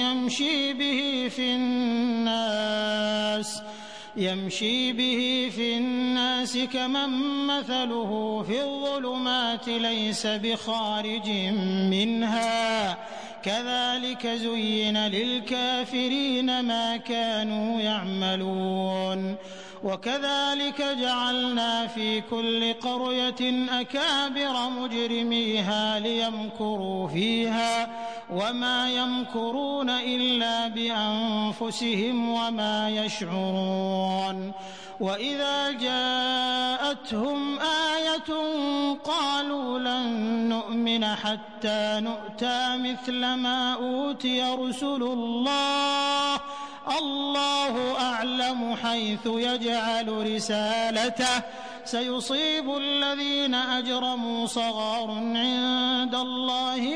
यमशी बिही फिन्नास कमन मसलुहु फिज़्ज़ुलुमाति लैस बिखारिजिन मिन्हा कज़ालिक ज़ुय्यिन लिलकाफ़िरीन मा कानू यअमलून वकज़ालिक जअलना फ़ी कुल्लि क़रयतिन अकाबिर मुजरिमीहा लियमकुरू फ़ीहा वमा यमकुरून इल्ला बिअन्फुसिहिम वमा यशዑरून वइज़ा जाअतहुम आयतुन क़ालू लन नु'मिन हत्ता नु'ता मिस्ल मा ऊतिय रुसुलुल्लाह अल्लाहु अअलमु हैथु यजअलु रिसालतह सयुसीबु अल्लज़ीन अजरमू सग़ारुन इंदल्लाहि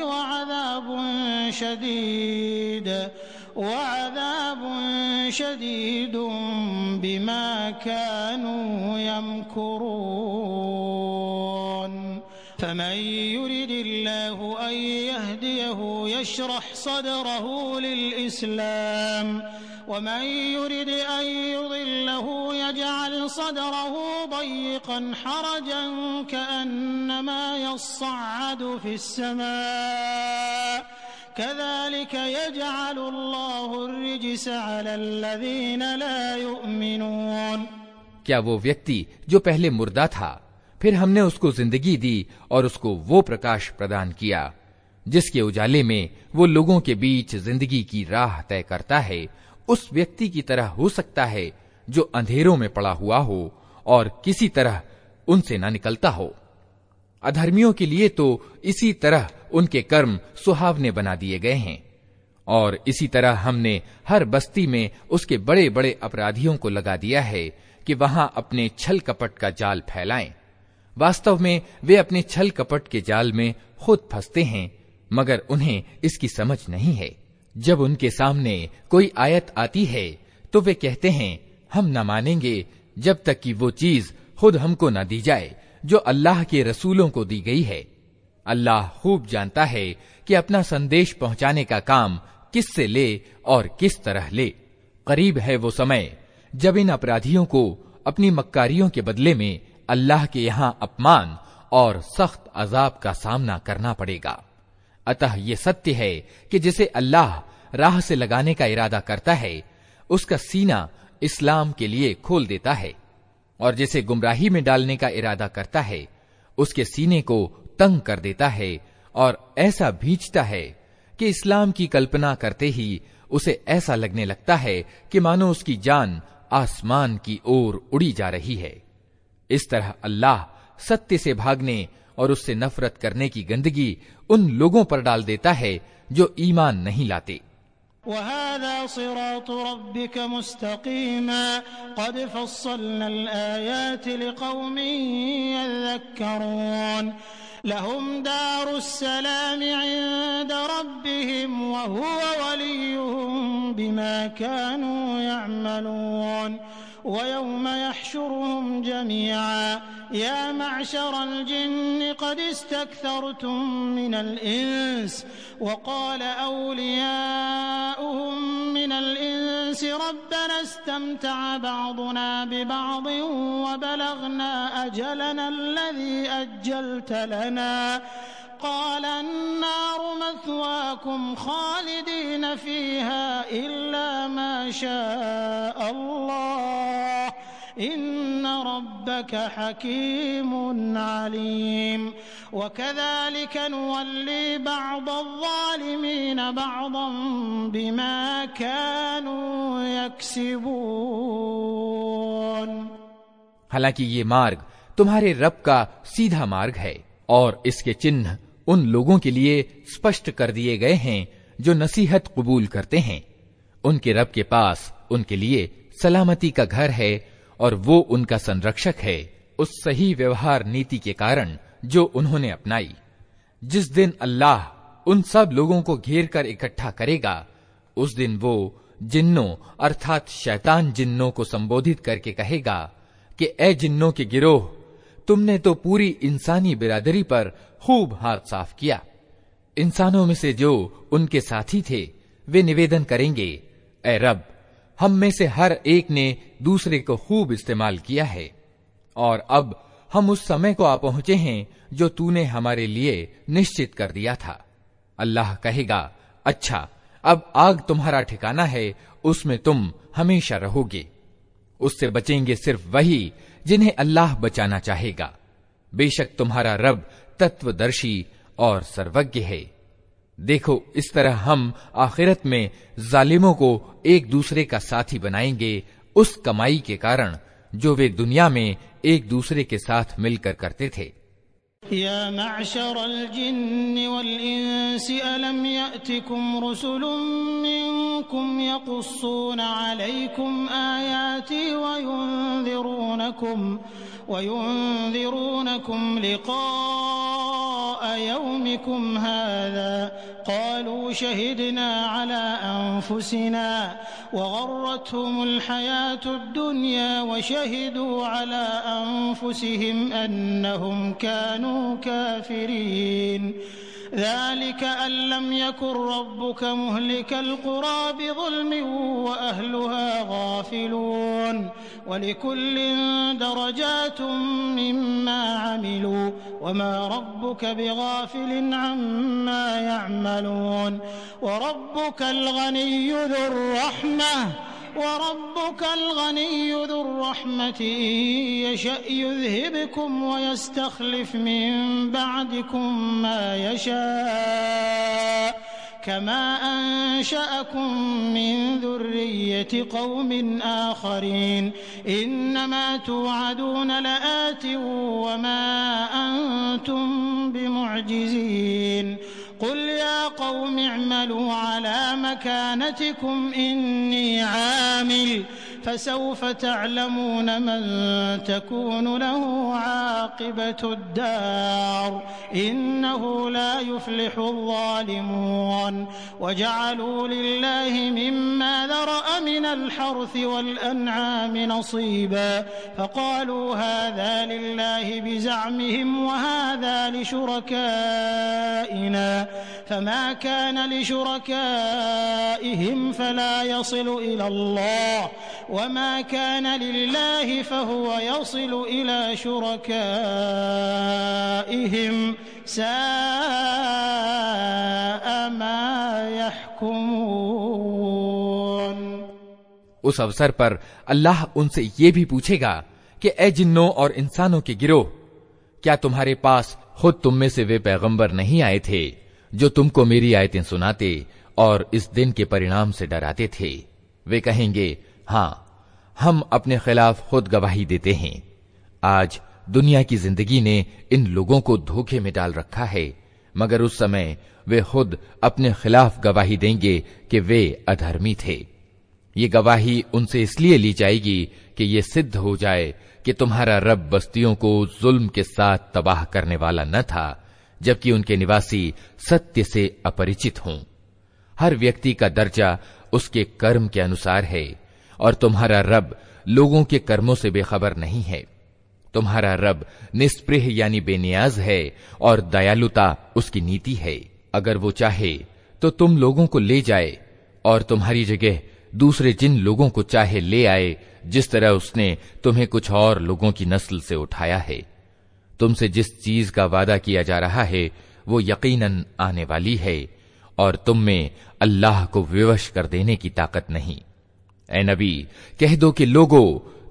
वअज़ाबुन शदीदुन बिमा कानू यमकुरून फमन युरिदिल्लाहु अन यहदियहु यशरह सदरहु लिल-इस्लाम वमन युरिद अन युदिल्लहु यजअल सदरहु दय्यक़न हरजन कअन्नमा यस्सअदु फिस्समा कज़ालिक यजअलुल्लाहु अर्रिजस अलल्लज़ीन ला युमिनून। क्या वो व्यक्ति जो पहले मुर्दा था फिर हमने उसको जिंदगी दी और उसको वो प्रकाश प्रदान किया जिसके उजाले में वो लोगों के बीच जिंदगी की राह तय करता है, उस व्यक्ति की तरह हो सकता है जो अंधेरों में पड़ा हुआ हो और किसी तरह उनसे न निकलता हो। अधर्मियों के लिए तो इसी तरह उनके कर्म सुहावने बना दिए गए हैं और इसी तरह हमने हर बस्ती में उसके बड़े बड़े अपराधियों को लगा दिया है कि वहां अपने छल कपट का जाल फैलाएं। वास्तव में वे अपने छल कपट के जाल में खुद फंसते हैं, मगर उन्हें इसकी समझ नहीं है। जब उनके सामने कोई आयत आती है तो वे कहते हैं हम न मानेंगे जब तक कि वो चीज खुद हमको न दी जाए जो अल्लाह के रसूलों को दी गई है। अल्लाह खूब जानता है कि अपना संदेश पहुंचाने का काम किससे ले और किस तरह ले। करीब है वो समय जब इन अपराधियों को अपनी मक्कारियों के बदले में अल्लाह के यहाँ अपमान और सख्त अजाब का सामना करना पड़ेगा। अतः ये सत्य है कि जिसे अल्लाह राह से लगाने का इरादा करता है उसका सीना इस्लाम के लिए खोल देता है और जिसे गुमराही में डालने का इरादा करता है उसके सीने को तंग कर देता है और ऐसा भींचता है कि इस्लाम की कल्पना करते ही उसे ऐसा लगने लगता है कि मानो उसकी जान आसमान की ओर उड़ी जा रही है। इस तरह अल्लाह सत्य से भागने और उससे नफरत करने की गंदगी उन लोगों पर डाल देता है जो ईमान नहीं लाते। वहाज़ा सिरातु रब्बिक मुस्तक़ीमा क़द फ़स्सलनल आयाति लिक़ौमिन यज़क्करून लहुम दारुस्सलाम इंद रब्बिहिम व हुवा वलियुहुम बिमा कानू यअमलून वयौम यहशुरुहुम जमीअन या मअशरल जिन्न क़द इस्तक्थरतुम मिनल इंस वक़ाल औलियाउहुम मिनल इंस रब्बना इस्तमतअ बअदुना बिबअदिन वबलगना अजलना अल्लज़ी अज्जलत लना क़ाल अन्नार मथवाकुम ख़ालिदीन फ़ीहा इल्ला मा शाअ अल्लाह इन्न रब्बक हकीमुन अलीम वकज़ालिक नुवल्ली बअज़-ज़ालिमीन बअज़न बिमा कानू यक्सिबून। हालांकि ये मार्ग तुम्हारे रब का सीधा मार्ग है और इसके चिन्ह उन लोगों के लिए स्पष्ट कर दिए गए हैं जो नसीहत कबूल करते हैं। उनके रब के पास उनके लिए सलामती का घर है और वो उनका संरक्षक है उस सही व्यवहार नीति के कारण जो उन्होंने अपनाई। जिस दिन अल्लाह उन सब लोगों को घेर कर इकट्ठा करेगा उस दिन वो जिन्नों अर्थात शैतान जिन्नों को संबोधित करके कहेगा कि ए जिन्नों के गिरोह, तुमने तो पूरी इंसानी बिरादरी पर खूब हाथ साफ किया। इंसानों में से जो उनके साथी थे वे निवेदन करेंगे, ए रब, हम में से हर एक ने दूसरे को खूब इस्तेमाल किया है और अब हम उस समय को आ पहुंचे हैं जो तूने हमारे लिए निश्चित कर दिया था। अल्लाह कहेगा, अच्छा, अब आग तुम्हारा ठिकाना है, उसमें तुम हमेशा रहोगे। उससे बचेंगे सिर्फ वही जिन्हें अल्लाह बचाना चाहेगा। बेशक तुम्हारा रब तत्वदर्शी और सर्वज्ञ है। देखो, इस तरह हम आखिरत में जालिमों को एक दूसरे का साथी बनाएंगे उस कमाई के कारण जो वे दुनिया में एक दूसरे के साथ मिलकर करते थे। या मअशरल जिन्नि वल इंसि अलम यअतिकुम रुसुलुम मिनकुम यक़ुस्सूना अलैकुम आयाति वयुन्ज़िरूनकुम लिक़ाअ यौमिकुम हाज़ा क़ालू शहिदना अला अन्फुसिना वग़र्रतहुमुल हयातुद दुन्या वशहिदू अला अन्फुसिहिम अन्नहुम कानू काफिरीन ذلك أن لم يكن ربك مهلك القرى بظلم وأهلها غافلون ولكل درجات مما عملوا وما ربك بغافل عما يعملون وربك الغني ذو الرحمة إن يشأ يذهبكم ويستخلف من بعدكم ما يشاء كما أنشأكم من ذرية قوم آخرين إنما توعدون لآت وما أنتم بمعجزين قل يا قوم اعملوا على مكانتكم إني عامل فسوف تعلمون من تكون له عاقبة الدار إنه لا يفلح الظالمون وجعلوا لله مما ذرأ من الحرث والأنعام نصيبا فقالوا هذا لله بزعمهم وهذا لشركائنا فما كان لشركائهم فلا يصل إلى الله وما كان لله فهو يصل إلى شركائهم ساء ما يحكمون। उस अवसर पर अल्लाह उनसे ये भी पूछेगा कि ए जिन्नों और इंसानों के गिरोह, क्या तुम्हारे पास खुद तुम में से वे पैगंबर नहीं आए थे जो तुमको मेरी आयतें सुनाते और इस दिन के परिणाम से डराते थे? वे कहेंगे, हाँ, हम अपने खिलाफ खुद गवाही देते हैं। आज दुनिया की जिंदगी ने इन लोगों को धोखे में डाल रखा है, मगर उस समय वे खुद अपने खिलाफ गवाही देंगे कि वे अधर्मी थे। ये गवाही उनसे इसलिए ली जाएगी कि ये सिद्ध हो जाए कि तुम्हारा रब बस्तियों को जुल्म के साथ तबाह करने वाला न था, जबकि उनके निवासी सत्य से अपरिचित हों। हर व्यक्ति का दर्जा उसके कर्म के अनुसार है और तुम्हारा रब लोगों के कर्मों से बेखबर नहीं है। तुम्हारा रब निस्पृह यानी बेनियाज है और दयालुता उसकी नीति है। अगर वो चाहे तो तुम लोगों को ले जाए और तुम्हारी जगह दूसरे जिन लोगों को चाहे ले आए, जिस तरह उसने तुम्हें कुछ और लोगों की नस्ल से उठाया है। तुमसे जिस चीज का वादा किया जा रहा है वो यकीनन आने वाली है और तुम में अल्लाह को विवश कर देने की ताकत नहीं। ए नबी, कह दो कि लोगो,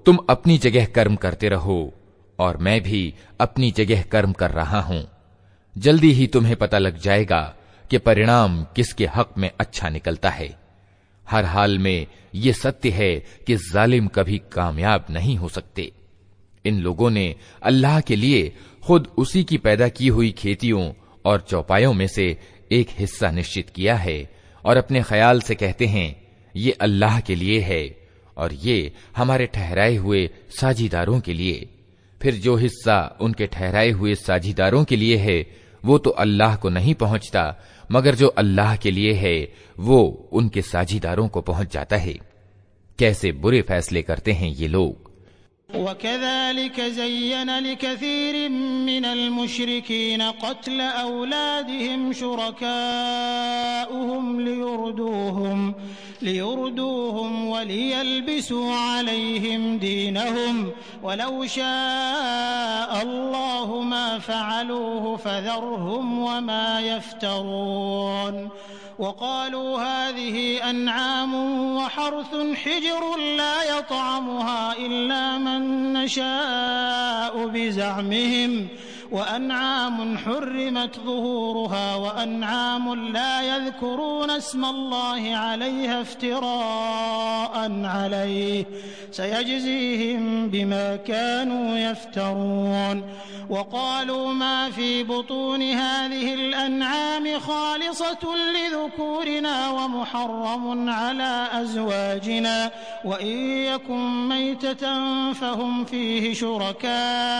तुम अपनी जगह कर्म करते रहो और मैं भी अपनी जगह कर्म कर रहा हूं। जल्दी ही तुम्हें पता लग जाएगा कि परिणाम किसके हक में अच्छा निकलता है। हर हाल में ये सत्य है कि जालिम कभी कामयाब नहीं हो सकते। इन लोगों ने अल्लाह के लिए खुद उसी की पैदा की हुई खेतियों और चौपायों में से एक हिस्सा निश्चित किया है और अपने ख्याल से कहते हैं ये अल्लाह के लिए है और ये हमारे ठहराए हुए साझीदारों के लिए। फिर जो हिस्सा उनके ठहराए हुए साझीदारों के लिए है वो तो अल्लाह को नहीं पहुंचता, मगर जो अल्लाह के लिए है वो उनके साझीदारों को पहुंच जाता है। कैसे बुरे फैसले करते हैं ये लोग। वकज़ालिक ज़य्यन लिकसीरिन मिनल मुशरिकीन क़त्ल औलादिहिम शुरकाउहुम लियुरदूहुम वलियल्बिसू अलैहिम दीनहुम वलौ शाअ अल्लाहु मा फ़अलूहु फ़ज़रहुम वमा यफ़्तरून वक़ालू हाज़िही अन्आम वहर्थ हिज्र ला यतअमुहा इल्ला मन नशाअ बिज़अमिहिम वअनआम हुर्रिमत ज़ुहूरुहा वअनआम ला यज़कुरून अस्मल्लाहि अलैहा इफ्तिराअन अलैहि सयजज़ीहिम बिमा कानू यफ्तरून वक़ालू मा फ़ी बुतूनि हाज़िहिल अन्आम ख़ालिसतुन लिज़ुकूरिना वमुहर्रमुन अला अज़वाजिना वइन यकुन मैततन फ़हुम फ़ीहि शुरका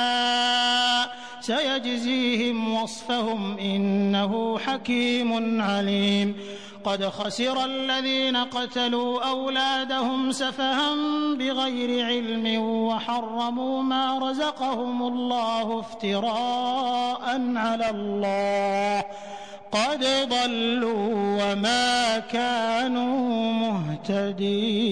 सयजज़ीहिम वस्फ़हुम इन्नहु हकीमुन अलीम क़द खसिर अल्लज़ीन क़तलू औलादहुम सफ़हन बिग़ैरि इल्मिन वहर्रमू मा रज़क़हुमुल्लाहु इफ्तिराअन अलल्लाह क़द ضल्लू वमा कानू मुहतदीन।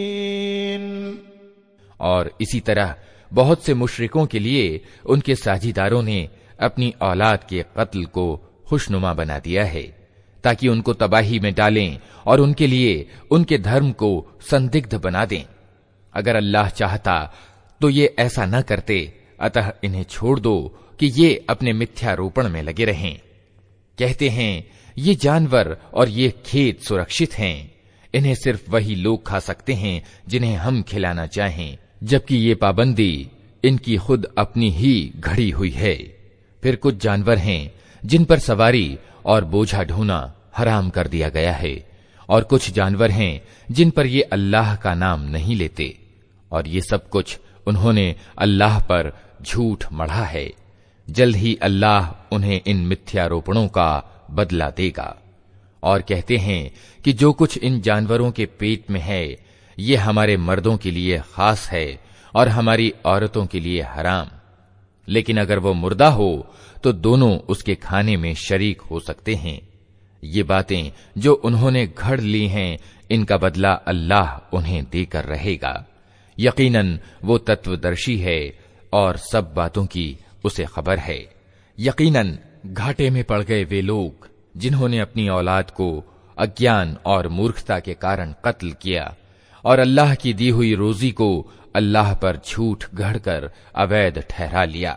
और इसी तरह बहुत से मुशरिकों के लिए उनके साझीदारों ने अपनी औलाद के कत्ल को खुशनुमा बना दिया है ताकि उनको तबाही में डालें और उनके लिए उनके धर्म को संदिग्ध बना दें। अगर अल्लाह चाहता तो ये ऐसा न करते, अतः इन्हें छोड़ दो कि ये अपने मिथ्यारोपण में लगे रहें। कहते हैं ये जानवर और ये खेत सुरक्षित हैं, इन्हें सिर्फ वही लोग खा सकते हैं जिन्हें हम खिलाना चाहें, जबकि ये पाबंदी इनकी खुद अपनी ही घड़ी हुई है। फिर कुछ जानवर हैं जिन पर सवारी और बोझा ढोना हराम कर दिया गया है, और कुछ जानवर हैं जिन पर ये अल्लाह का नाम नहीं लेते, और ये सब कुछ उन्होंने अल्लाह पर झूठ मढ़ा है। जल्द ही अल्लाह उन्हें इन मिथ्यारोपणों का बदला देगा। और कहते हैं कि जो कुछ इन जानवरों के पेट में है ये हमारे मर्दों के लिए खास है और हमारी औरतों के लिए हराम, लेकिन अगर वो मुर्दा हो तो दोनों उसके खाने में शरीक हो सकते हैं। ये बातें जो उन्होंने घड़ ली हैं इनका बदला अल्लाह उन्हें देकर रहेगा। यकीनन वो तत्वदर्शी है और सब बातों की उसे खबर है। यकीनन घाटे में पड़ गए वे लोग जिन्होंने अपनी औलाद को अज्ञान और मूर्खता के कारण कत्ल किया और अल्लाह की दी हुई रोजी को अल्लाह पर झूठ गढ़कर अवैध ठहरा लिया।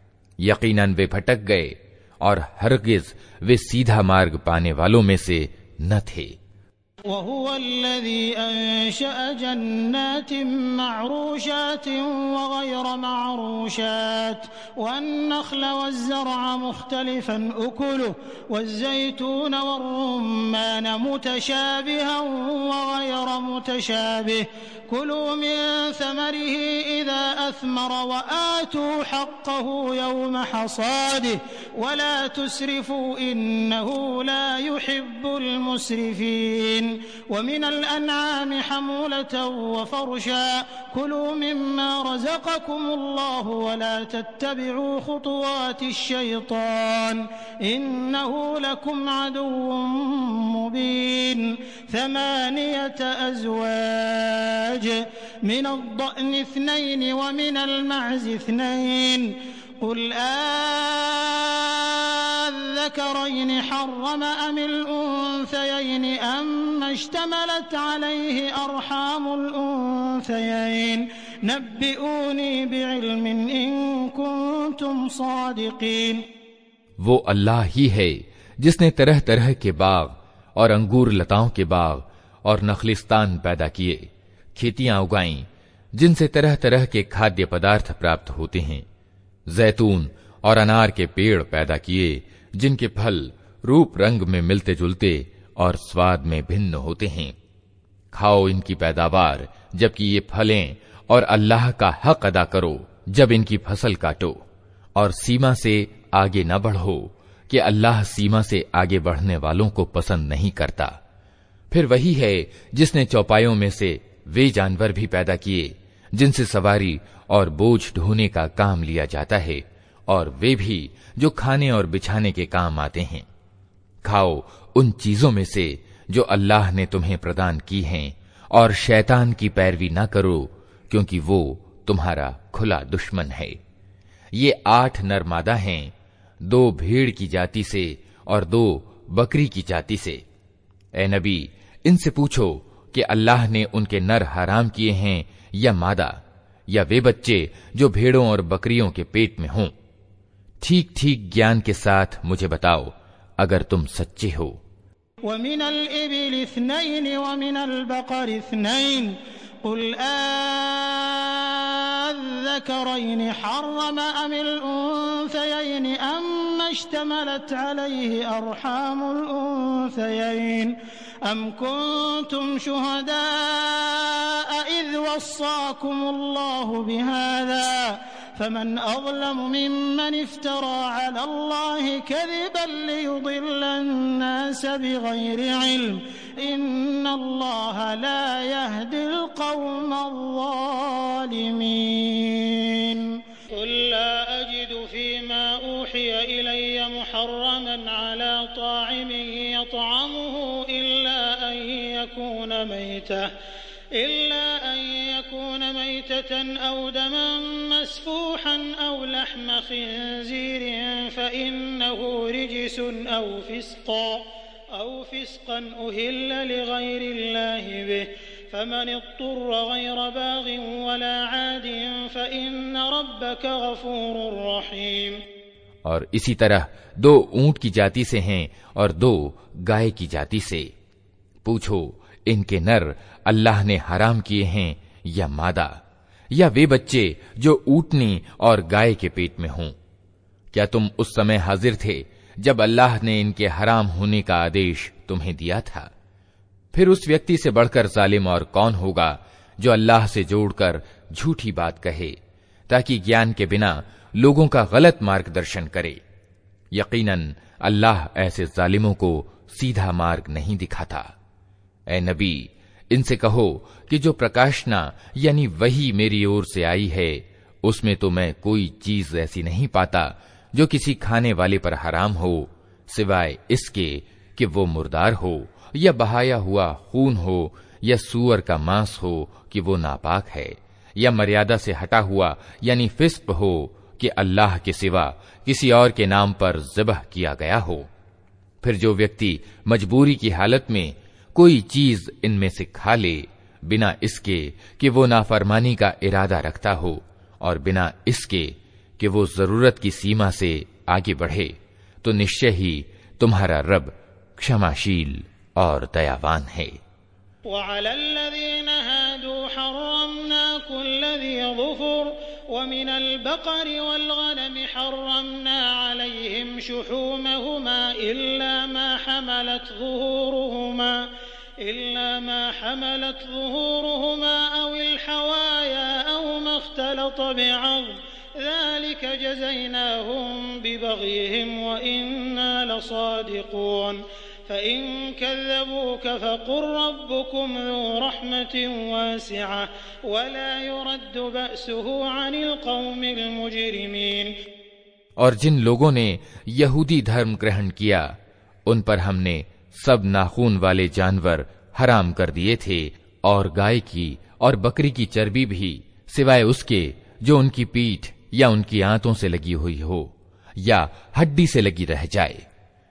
यकीनन वे भटक गए और हरगिज वे सीधा मार्ग पाने वालों में से न थे। वहुवल्लज़ी अंशअ जन्नातिन मअरूशातिन वग़ैर मअरूशात वन्नख़्ल वज़्ज़रअ मुख़्तलिफ़न उकुलुहु वज़्ज़ैतून वर्रुम्मान मुतशाबिहन वग़ैर मुतशाबिह कुलू मिन समरिही इज़ा अथमर वआतू हक़्क़हु यौम हसादिह वला तुस्रिफू इन्नहु ला युहिब्बुल मुस्रिफीन वमिनल अनआमि हमूलतन वफ़रशा कुलू मिम्मा रज़क़कुमुल्लाहु वला तत्तबिऊ खुतुवातिश शैतान इन्नहु लकुम अदुव्वुम मुबीन। थमानियत अज़वाज मिन अद्दअन इत्नैन वमिन अलमअज़ इत्नैन कुल अज़्ज़करैनि हर्रम अमिल उन्सयैनि अम्मा इश्तमलत अलैहि अर्हामुल उन्सयैन नब्बिऊनी बिइल्मिन इन कुंतुम सादिकीन। वो अल्लाह ही है जिसने तरह तरह के बाग और अंगूर लताओं के बाग और नखलिस्तान पैदा किए, खेतियां उगाईं जिनसे तरह तरह के खाद्य पदार्थ प्राप्त होते हैं, जैतून और अनार के पेड़ पैदा किए जिनके फल रूप रंग में मिलते जुलते और स्वाद में भिन्न होते हैं। खाओ इनकी पैदावार जबकि ये फलें और अल्लाह का हक अदा करो जब इनकी फसल काटो, और सीमा से आगे न बढ़ो कि अल्लाह सीमा से आगे बढ़ने वालों को पसंद नहीं करता। फिर वही है जिसने चौपायों में से वे जानवर भी पैदा किए जिनसे सवारी और बोझ ढोने का काम लिया जाता है, और वे भी जो खाने और बिछाने के काम आते हैं। खाओ उन चीजों में से जो अल्लाह ने तुम्हें प्रदान की हैं, और शैतान की पैरवी न करो क्योंकि वो तुम्हारा खुला दुश्मन है। ये 8 नर मादा हैं, 2 भेड़ की जाति से और 2 बकरी की जाति से। ए नबी, इनसे पूछो कि अल्लाह ने उनके नर हराम किए हैं या मादा, या वे बच्चे जो भेड़ों और बकरियों के पेट में हों। ठीक ठीक ज्ञान के साथ मुझे बताओ अगर तुम सच्चे हो। वमिनल इबिल इस्नैन वमिनल बकर इस्नैन कुल अज़्ज़करैन हर्रम अमिल उन्सयैन अम्मा इश्तमलत अलैहि अर्हामुल उन्सयैन अम कुंतुम शुहदाअ इज़ वस्साकुमुल्लाहु बिहाज़ा फमन अज़लमु मिम्मन इफ्तरा अला अल्लाहि कज़िबन लियुदिल्ल अन्नास बिगैरि इल्म इन्नल्लाह ला यहदिल क़ौम अज़्ज़ालिमीन। क़ुल ला अजिदु फ़ीमा ऊहिय इलय्य मुहर्रमन अला ता'imin यत'अमुहु इल्ला अन यकून मैततन औ दमन मस्फूहन औ लहम खिंज़ीरिन फ़इन्नहु रिजसुन औ फ़िस्क़न उहिल्ल लिग़ैरिल्लाहि बिहि फमन इत्तुर्र गैर बाग़िन वला आदिन फ़इन्न रब्बक गफ़ूरुर रहीम। और इसी तरह 2 ऊंट की जाति से हैं और 2 गाय की जाति से। पूछो इनके नर अल्लाह ने हराम किए हैं या मादा, या वे बच्चे जो ऊँटनी और गाय के पेट में हों। क्या तुम उस समय हाजिर थे जब अल्लाह ने इनके हराम होने का आदेश तुम्हें दिया था? फिर उस व्यक्ति से बढ़कर जालिम और कौन होगा जो अल्लाह से जोड़कर झूठी बात कहे ताकि ज्ञान के बिना लोगों का गलत मार्गदर्शन करे। यकीनन अल्लाह ऐसे जालिमों को सीधा मार्ग नहीं दिखाता। ए नबी, इनसे कहो कि जो प्रकाशना यानी वही मेरी ओर से आई है, उसमें तो मैं कोई चीज ऐसी नहीं पाता जो किसी खाने वाले पर हराम हो, सिवाय इसके कि वो मुर्दार हो या बहाया हुआ खून हो या सूअर का मांस हो कि वो नापाक है, या मर्यादा से हटा हुआ यानी फिस्क हो कि अल्लाह के सिवा किसी और के नाम पर ज़िबह किया गया हो। फिर जो व्यक्ति मजबूरी की हालत में कोई चीज इनमें से खा ले बिना इसके कि वो नाफरमानी का इरादा रखता हो और बिना इसके कि वो जरूरत की सीमा से आगे बढ़े, तो निश्चय ही तुम्हारा रब क्षमाशील और दयावान है। वअलल्लज़ीना हादू हर्रमना कुल्ल ज़ी ज़ुफ़ुर वमिनल बक़रि वल गनमि हर्रमना अलैहिम शुहूमहुमा इल्ला मा हमलत ज़ुहूरुहुमा अविल हवाया औ मख्तलत बि'अज़्म ज़ालिक जज़यनाहुम बिबग़यिहिम व इन्ना लसादिक़ून फ़इन कज़्ज़बूक फ़क़ुल रब्बुकुम ज़ू रहमतिन वासिअह वला युरद्दु बअसुहु अनिल क़ौमिल मुजरिमीन। और जिन लोगों ने यहूदी धर्म ग्रहण किया उन पर हमने सब नाखून वाले जानवर हराम कर दिए थे, और गाय की और बकरी की चर्बी भी, सिवाय उसके जो उनकी पीठ या उनकी आंतों से लगी हुई हो या हड्डी से लगी रह जाए।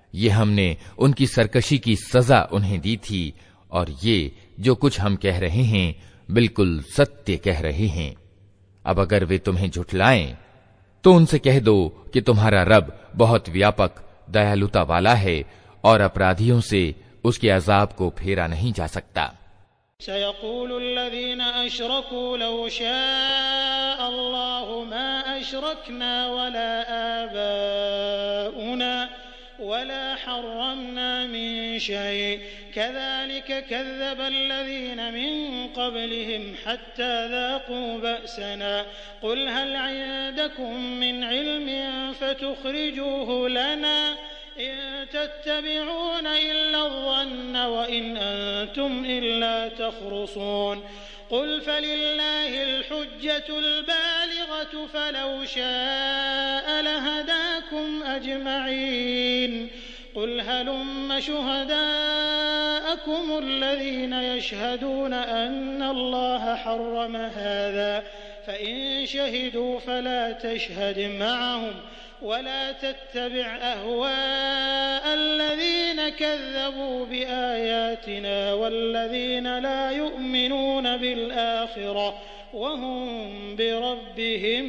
ये हमने उनकी सरकशी की सजा उन्हें दी थी, और ये जो कुछ हम कह रहे हैं बिल्कुल सत्य कह रहे हैं। अब अगर वे तुम्हें झुठलाएं तो उनसे कह दो कि तुम्हारा रब बहुत व्यापक दयालुता वाला है और अपराधियों से उसके अजाब को फेरा नहीं जा सकता। सयक़ूलुल्लज़ीना अशरकू लौ शाअ अल्लाहु मा अशरकना वला आबाउना वला हर्रमना मिन शै कज़ालिक कज़्ज़बल्लज़ीना मिन क़ब्लिहिम हत्ता ज़ाक़ू बअसना क़ुल हल इंदकुम मिन इल्मिन फतुख़रिजूहु लना इन तत्तबिऊन इल्ला ज़न्न व इन अंतुम इल्ला तख़रुसून क़ुल फलिल्लाहिल हुज्जतुल बालिग़तु फलौ शाअ लहदाकुम अजमईन क़ुल हलुम्म शुहदाअकुम अल्लज़ीना यशहदून अन्न अल्लाह हर्रम हाज़ा फ़इन शहिदू फला तशहद मअहुम वला तत्तबिअ अहवाअ अल्लज़ीना कज़्ज़बू बिआयातिना वल्लज़ीना ला युमिनून बिलआखिरह वहुम बिरब्बिहिम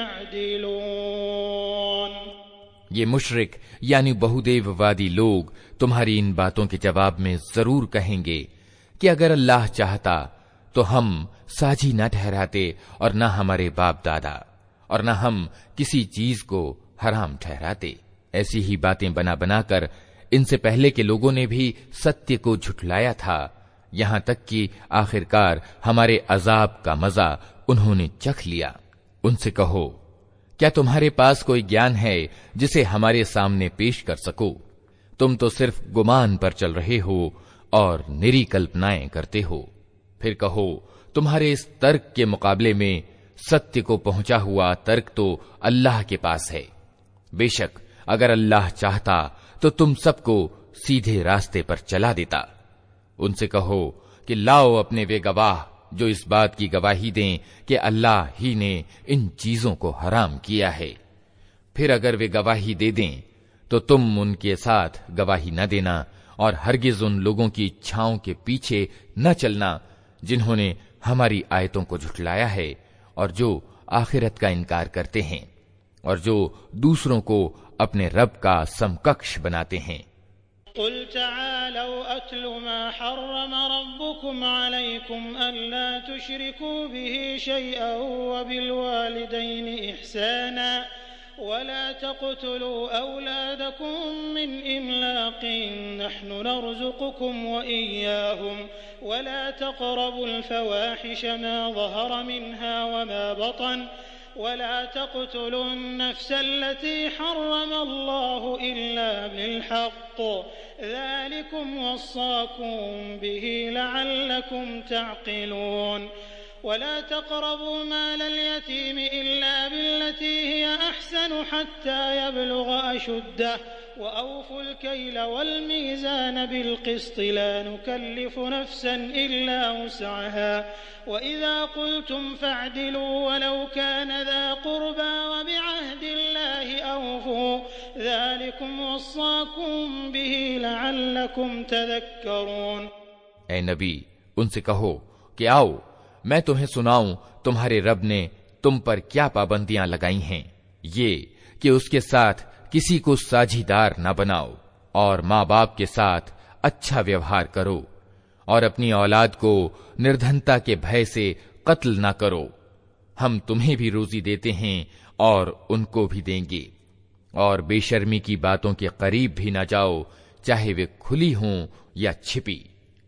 यअदिलून। ये मुशरिक यानी बहुदेववादी लोग तुम्हारी इन बातों के जवाब में जरूर कहेंगे कि अगर अल्लाह चाहता तो हम साझी न ठहराते और न हमारे बाप दादा और न हम किसी चीज को हराम ठहराते। ऐसी ही बातें बना बनाकर इनसे पहले के लोगों ने भी सत्य को झुठलाया था, यहां तक कि आखिरकार हमारे अजाब का मजा उन्होंने चख लिया। उनसे कहो, क्या तुम्हारे पास कोई ज्ञान है जिसे हमारे सामने पेश कर सको? तुम तो सिर्फ गुमान पर चल रहे हो और निरी कल्पनाएं करते हो। फिर कहो, तुम्हारे इस तर्क के मुकाबले में सत्य को पहुंचा हुआ तर्क तो अल्लाह के पास है। बेशक अगर अल्लाह चाहता तो तुम सबको सीधे रास्ते पर चला देता। उनसे कहो कि लाओ अपने वे गवाह जो इस बात की गवाही दें कि अल्लाह ही ने इन चीजों को हराम किया है। फिर अगर वे गवाही दे दें तो तुम उनके साथ गवाही न देना और हरगिज उन लोगों की इच्छाओं के पीछे न चलना जिन्होंने हमारी आयतों को झुठलाया है और जो आखिरत का इनकार करते हैं और जो दूसरों को अपने रब का समकक्ष बनाते हैं। क़ुल तआलौ अत्लु मा हर्रम रब्बुकुम अलैकुम अल्ला तुश्रिकू बिही शैअन व बिल वालिदैनि इहसाना वला तक़्तुलू औलादकुम मिन इम्लाक़िन नहनु नरज़ुक़ुकुम व इय्याहुम वला तक़रबुल फ़वाहिश मा ज़हर मिन्हा व मा बतन वला तक़्तुलुन नफ्स अल्लती हर्रम अल्लाहु इल्ला बिलहक़्क़ ज़ालिकुम वस्साकुम बिही लअल्लकुम तअक़िलून वला तक़रबू मालल यतीम इल्ला बिल्लती हिय अहसन हत्ता यबलुग अशुद्दह व औफुल कैल वल मीज़ान बिलक़िस्त ला नुकल्लिफु नफ्सन इल्ला वुस्अहा व इज़ा क़ुल्तुम फ़अदिलू वलौ कान ज़ा क़ुर्बा व बिअहदिल्लाहि औफ़ू ज़ालिकुम वस्साकुम बिही लअल्लकुम तज़क्करून। ऐ नबी, उनसे कहो कि आओ मैं तुम्हें सुनाऊं तुम्हारे रब ने तुम पर क्या पाबंदियां लगाई हैं। ये कि उसके साथ किसी को साझीदार न बनाओ और माँ बाप के साथ अच्छा व्यवहार करो और अपनी औलाद को निर्धनता के भय से कत्ल न करो। हम तुम्हें भी रोजी देते हैं और उनको भी देंगे। और बेशर्मी की बातों के करीब भी न जाओ, चाहे वे खुली हों या छिपी।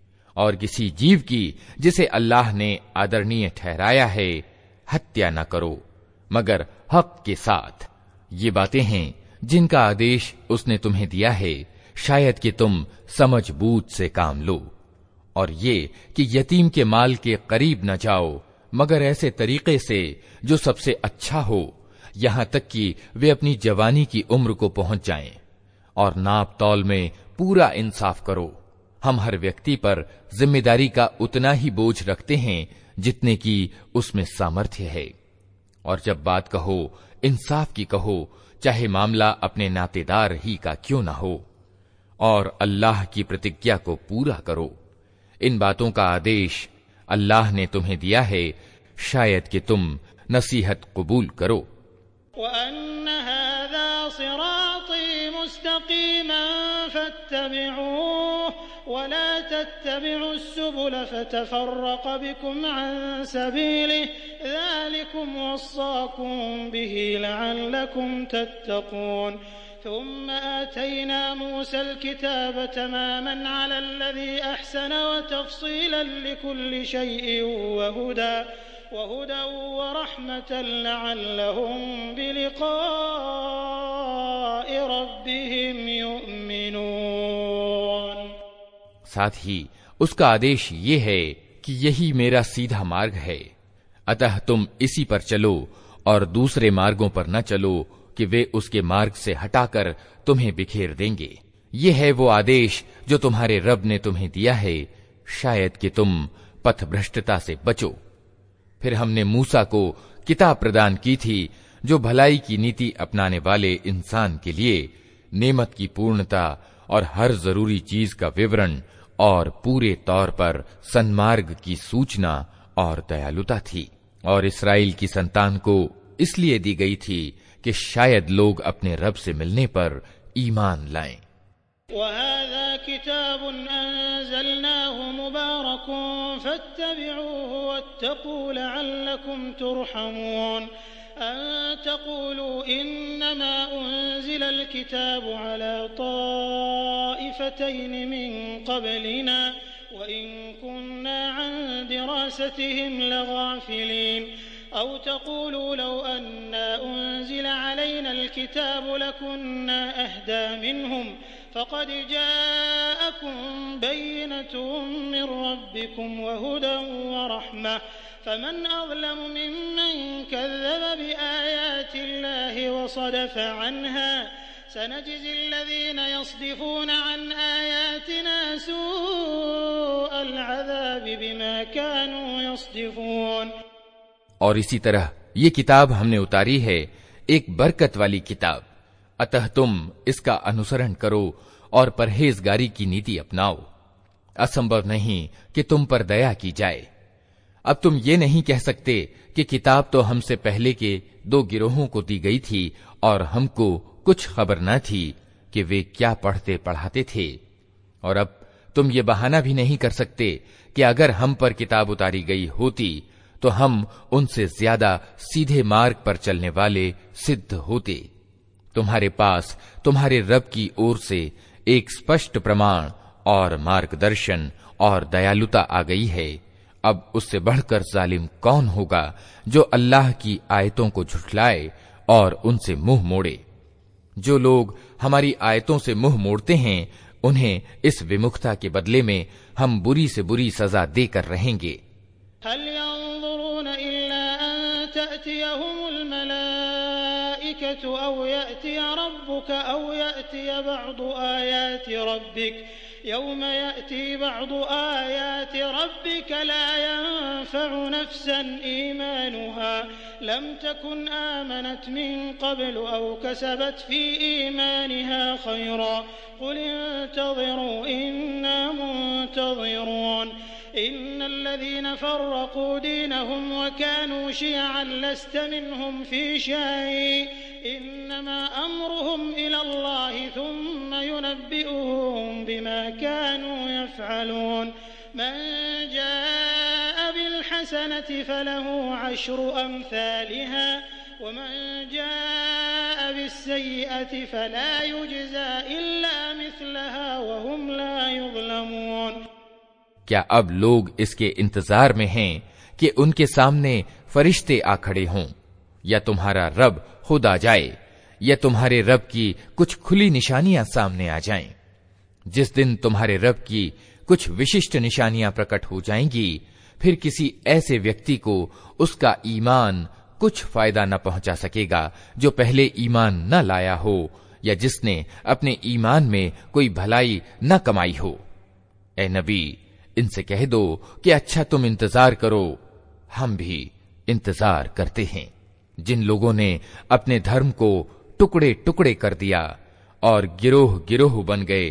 और किसी जीव की जिसे अल्लाह ने आदरणीय ठहराया है हत्या न करो मगर हक के साथ। ये बातें हैं जिनका आदेश उसने तुम्हें दिया है, शायद कि तुम समझ बूझ से काम लो। और ये कि यतीम के माल के करीब न जाओ मगर ऐसे तरीके से जो सबसे अच्छा हो, यहां तक कि वे अपनी जवानी की उम्र को पहुंच जाएं। और नाप तौल में पूरा इंसाफ करो। हम हर व्यक्ति पर जिम्मेदारी का उतना ही बोझ रखते हैं जितने की उसमें सामर्थ्य है। और जब बात कहो इंसाफ की कहो, चाहे मामला अपने नातेदार ही का क्यों न हो। और अल्लाह की प्रतिज्ञा को पूरा करो। इन बातों का आदेश अल्लाह ने तुम्हें दिया है, शायद कि तुम नसीहत कबूल करो। ثم آتينا موسى الكتاب تماما على الذي أحسن وتفصيلا لكل شيء وهدى ورحمة لعلهم بلقاء ربهم يؤمنون। साथ ही उसका आदेश ये है कि यही मेरा सीधा मार्ग है, अतः तुम इसी पर चलो और दूसरे मार्गों पर न चलो कि वे उसके मार्ग से हटाकर तुम्हें बिखेर देंगे। ये है वो आदेश जो तुम्हारे रब ने तुम्हें दिया है, शायद कि तुम पथभ्रष्टता से बचो। फिर हमने मूसा को किताब प्रदान की थी जो भलाई की नीति अपनाने वाले इंसान के लिए नेमत की पूर्णता और हर जरूरी चीज का विवरण और पूरे तौर पर सन्मार्ग की सूचना और दयालुता थी। और इस्राएल की संतान को इसलिए दी गई थी कि शायद लोग अपने रब से मिलने पर ईमान लाएं। वहाज़ा किताबुन अंज़लनाहु मुबारकुन फत्तबिऊहु वत्तकू लअल्लकुम तुरहमून अन तक़ूलू इन्नमा उन्ज़िलल किताबु अला ताइफ़तैन मिन क़ब्लिना व इन कुन्ना अन दिरासतिहिम लगाफ़िलीन أو تقولوا لو أنا أنزل علينا الكتاب لكنا أهدى منهم فقد جاءكم بينة من ربكم وهدى ورحمة فمن أظلم ممن كذب بآيات الله وصدف عنها سنجزي الذين يصدفون عن آياتنا سوء العذاب بما كانوا يصدفون। और इसी तरह ये किताब हमने उतारी है, एक बरकत वाली किताब, अतः तुम इसका अनुसरण करो और परहेजगारी की नीति अपनाओ। असंभव नहीं कि तुम पर दया की जाए। अब तुम ये नहीं कह सकते कि किताब तो हमसे पहले के 2 गिरोहों को दी गई थी और हमको कुछ खबर न थी कि वे क्या पढ़ते पढ़ाते थे। और अब तुम ये बहाना भी नहीं कर सकते कि अगर हम पर किताब उतारी गई होती तो हम उनसे ज्यादा सीधे मार्ग पर चलने वाले सिद्ध होते। तुम्हारे पास तुम्हारे रब की ओर से एक स्पष्ट प्रमाण और मार्गदर्शन और दयालुता आ गई है। अब उससे बढ़कर जालिम कौन होगा जो अल्लाह की आयतों को झुठलाए और उनसे मुंह मोड़े। जो लोग हमारी आयतों से मुंह मोड़ते हैं उन्हें इस विमुखता के बदले में हम बुरी से बुरी सजा देकर रहेंगे। أو يأتي ربك أو يأتي بعض آيات ربك يوم يأتي بعض آيات ربك لا ينفع نفسا إيمانها لم تكن آمنت من قبل أو كسبت في إيمانها خيرا قل انتظروا إنا منتظرون إن الذين فرقوا دينهم وكانوا شيعا لست منهم في شيء إنما أمرهم إلى الله ثم ينبئهم بما كانوا يفعلون من جاء بالحسنة فله 10 أمثالها ومن جاء بالسيئة فلا يجزى إلا مثلها وهم لا يظلمون। क्या अब लोग इसके इंतजार में हैं कि उनके सामने फरिश्ते आ खड़े हों, या तुम्हारा रब खुद आ जाए, या तुम्हारे रब की कुछ खुली निशानियां सामने आ जाएं। जिस दिन तुम्हारे रब की कुछ विशिष्ट निशानियां प्रकट हो जाएंगी, फिर किसी ऐसे व्यक्ति को उसका ईमान कुछ फायदा न पहुंचा सकेगा जो पहले ईमान न लाया हो या जिसने अपने ईमान में कोई भलाई न कमाई हो। ए नबी, इनसे कह दो कि अच्छा तुम इंतजार करो, हम भी इंतजार करते हैं। जिन लोगों ने अपने धर्म को टुकड़े टुकड़े कर दिया और गिरोह गिरोह बन गए,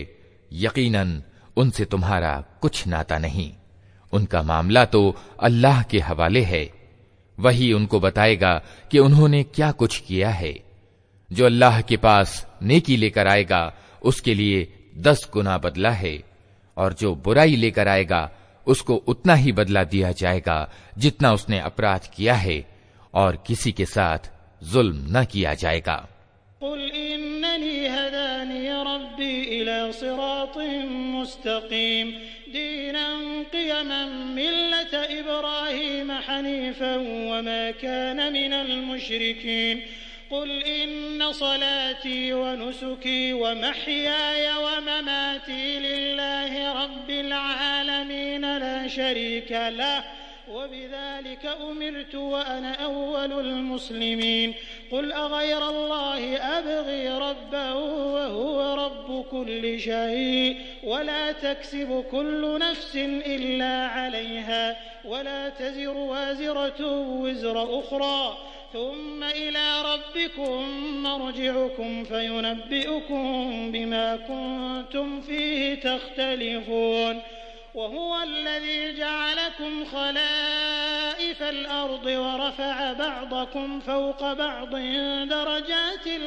यकीनन उनसे तुम्हारा कुछ नाता नहीं। उनका मामला तो अल्लाह के हवाले है, वही उनको बताएगा कि उन्होंने क्या कुछ किया है। जो अल्लाह के पास नेकी लेकर आएगा उसके लिए 10 गुना बदला है, और जो बुराई लेकर आएगा उसको उतना ही बदला दिया जाएगा जितना उसने अपराध किया है, और किसी के साथ जुल्म न किया जाएगा। कुल इन्ननी हदानी रब्बी इला सिरातिन मुस्तकीम दीनन क़ियमन मिल्लत इब्राहीम हनीफन वमा कान मिनल मुशरिकीन कुल इन्न सलाती व नुसुकी व महयाय व ममाती लिल्लाहि रब्बिल आलमीन ला शरीका लह वबिज़ालिक उमिरतु व अना अव्वलुल मुस्लिमीन कुल अग़ैर अल्लाहि अब्ग़ी रब्बन व हुवा रब्बु कुल्लि शै व ला तक्सिबु कुल्लु नफ्सिन इल्ला अलैहा व ला तज़िरु वाज़िरतुन विज़्र उख़रा थुम्म इला रब्बिकुम मर्जिउकुम फयुनब्बिउकुम बिमा कुन्तुम फ़ीहि तख्तलिफ़ून वहुवा अल्लज़ी जअलकुम खलाइफ़ल अर्दि व रफ़अ बअदकुम फ़ौक़ बअदिन दरजातिन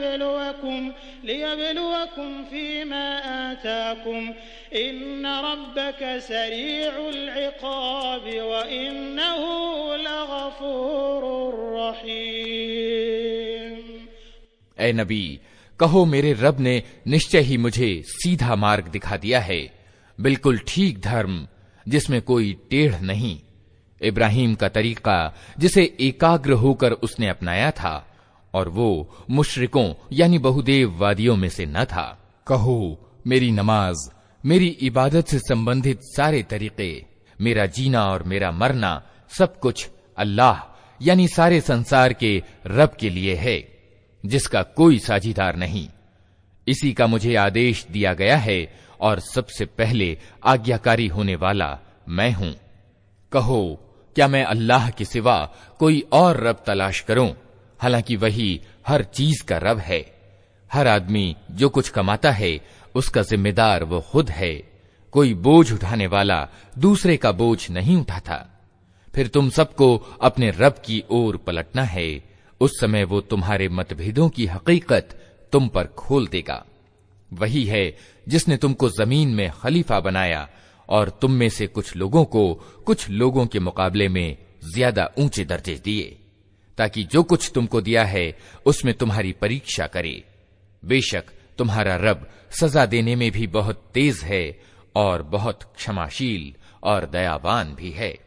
लियब्लुवकुम फ़ीमा आताकुम इन्न रब्बक सरीउल इक़ाब व इन्नहु लगफ़ूरुर रहीम। ऐ नबी, कहो मेरे रब ने निश्चय ही मुझे सीधा मार्ग दिखा दिया है, बिल्कुल ठीक धर्म जिसमें कोई टेढ़ नहीं। इब्राहिम का तरीका जिसे एकाग्र होकर उसने अपनाया था, और वो मुशरिकों यानी बहुदेववादियों में से न था। कहो मेरी नमाज, मेरी इबादत से संबंधित सारे तरीके, मेरा जीना और मेरा मरना सब कुछ अल्लाह यानी सारे संसार के रब के लिए है, जिसका कोई साझीदार नहीं। इसी का मुझे आदेश दिया गया है और सबसे पहले आज्ञाकारी होने वाला मैं हूं। कहो क्या मैं अल्लाह के सिवा कोई और रब तलाश करूं, हालांकि वही हर चीज का रब है। हर आदमी जो कुछ कमाता है उसका जिम्मेदार वो खुद है। कोई बोझ उठाने वाला दूसरे का बोझ नहीं उठाता। फिर तुम सबको अपने रब की ओर पलटना है, उस समय वो तुम्हारे मतभेदों की हकीकत तुम पर खोल देगा। वही है जिसने तुमको जमीन में खलीफा बनाया और तुम में से कुछ लोगों को कुछ लोगों के मुकाबले में ज्यादा ऊंचे दर्जे दिए, ताकि जो कुछ तुमको दिया है उसमें तुम्हारी परीक्षा करे। बेशक तुम्हारा रब सजा देने में भी बहुत तेज है और बहुत क्षमाशील और दयावान भी है।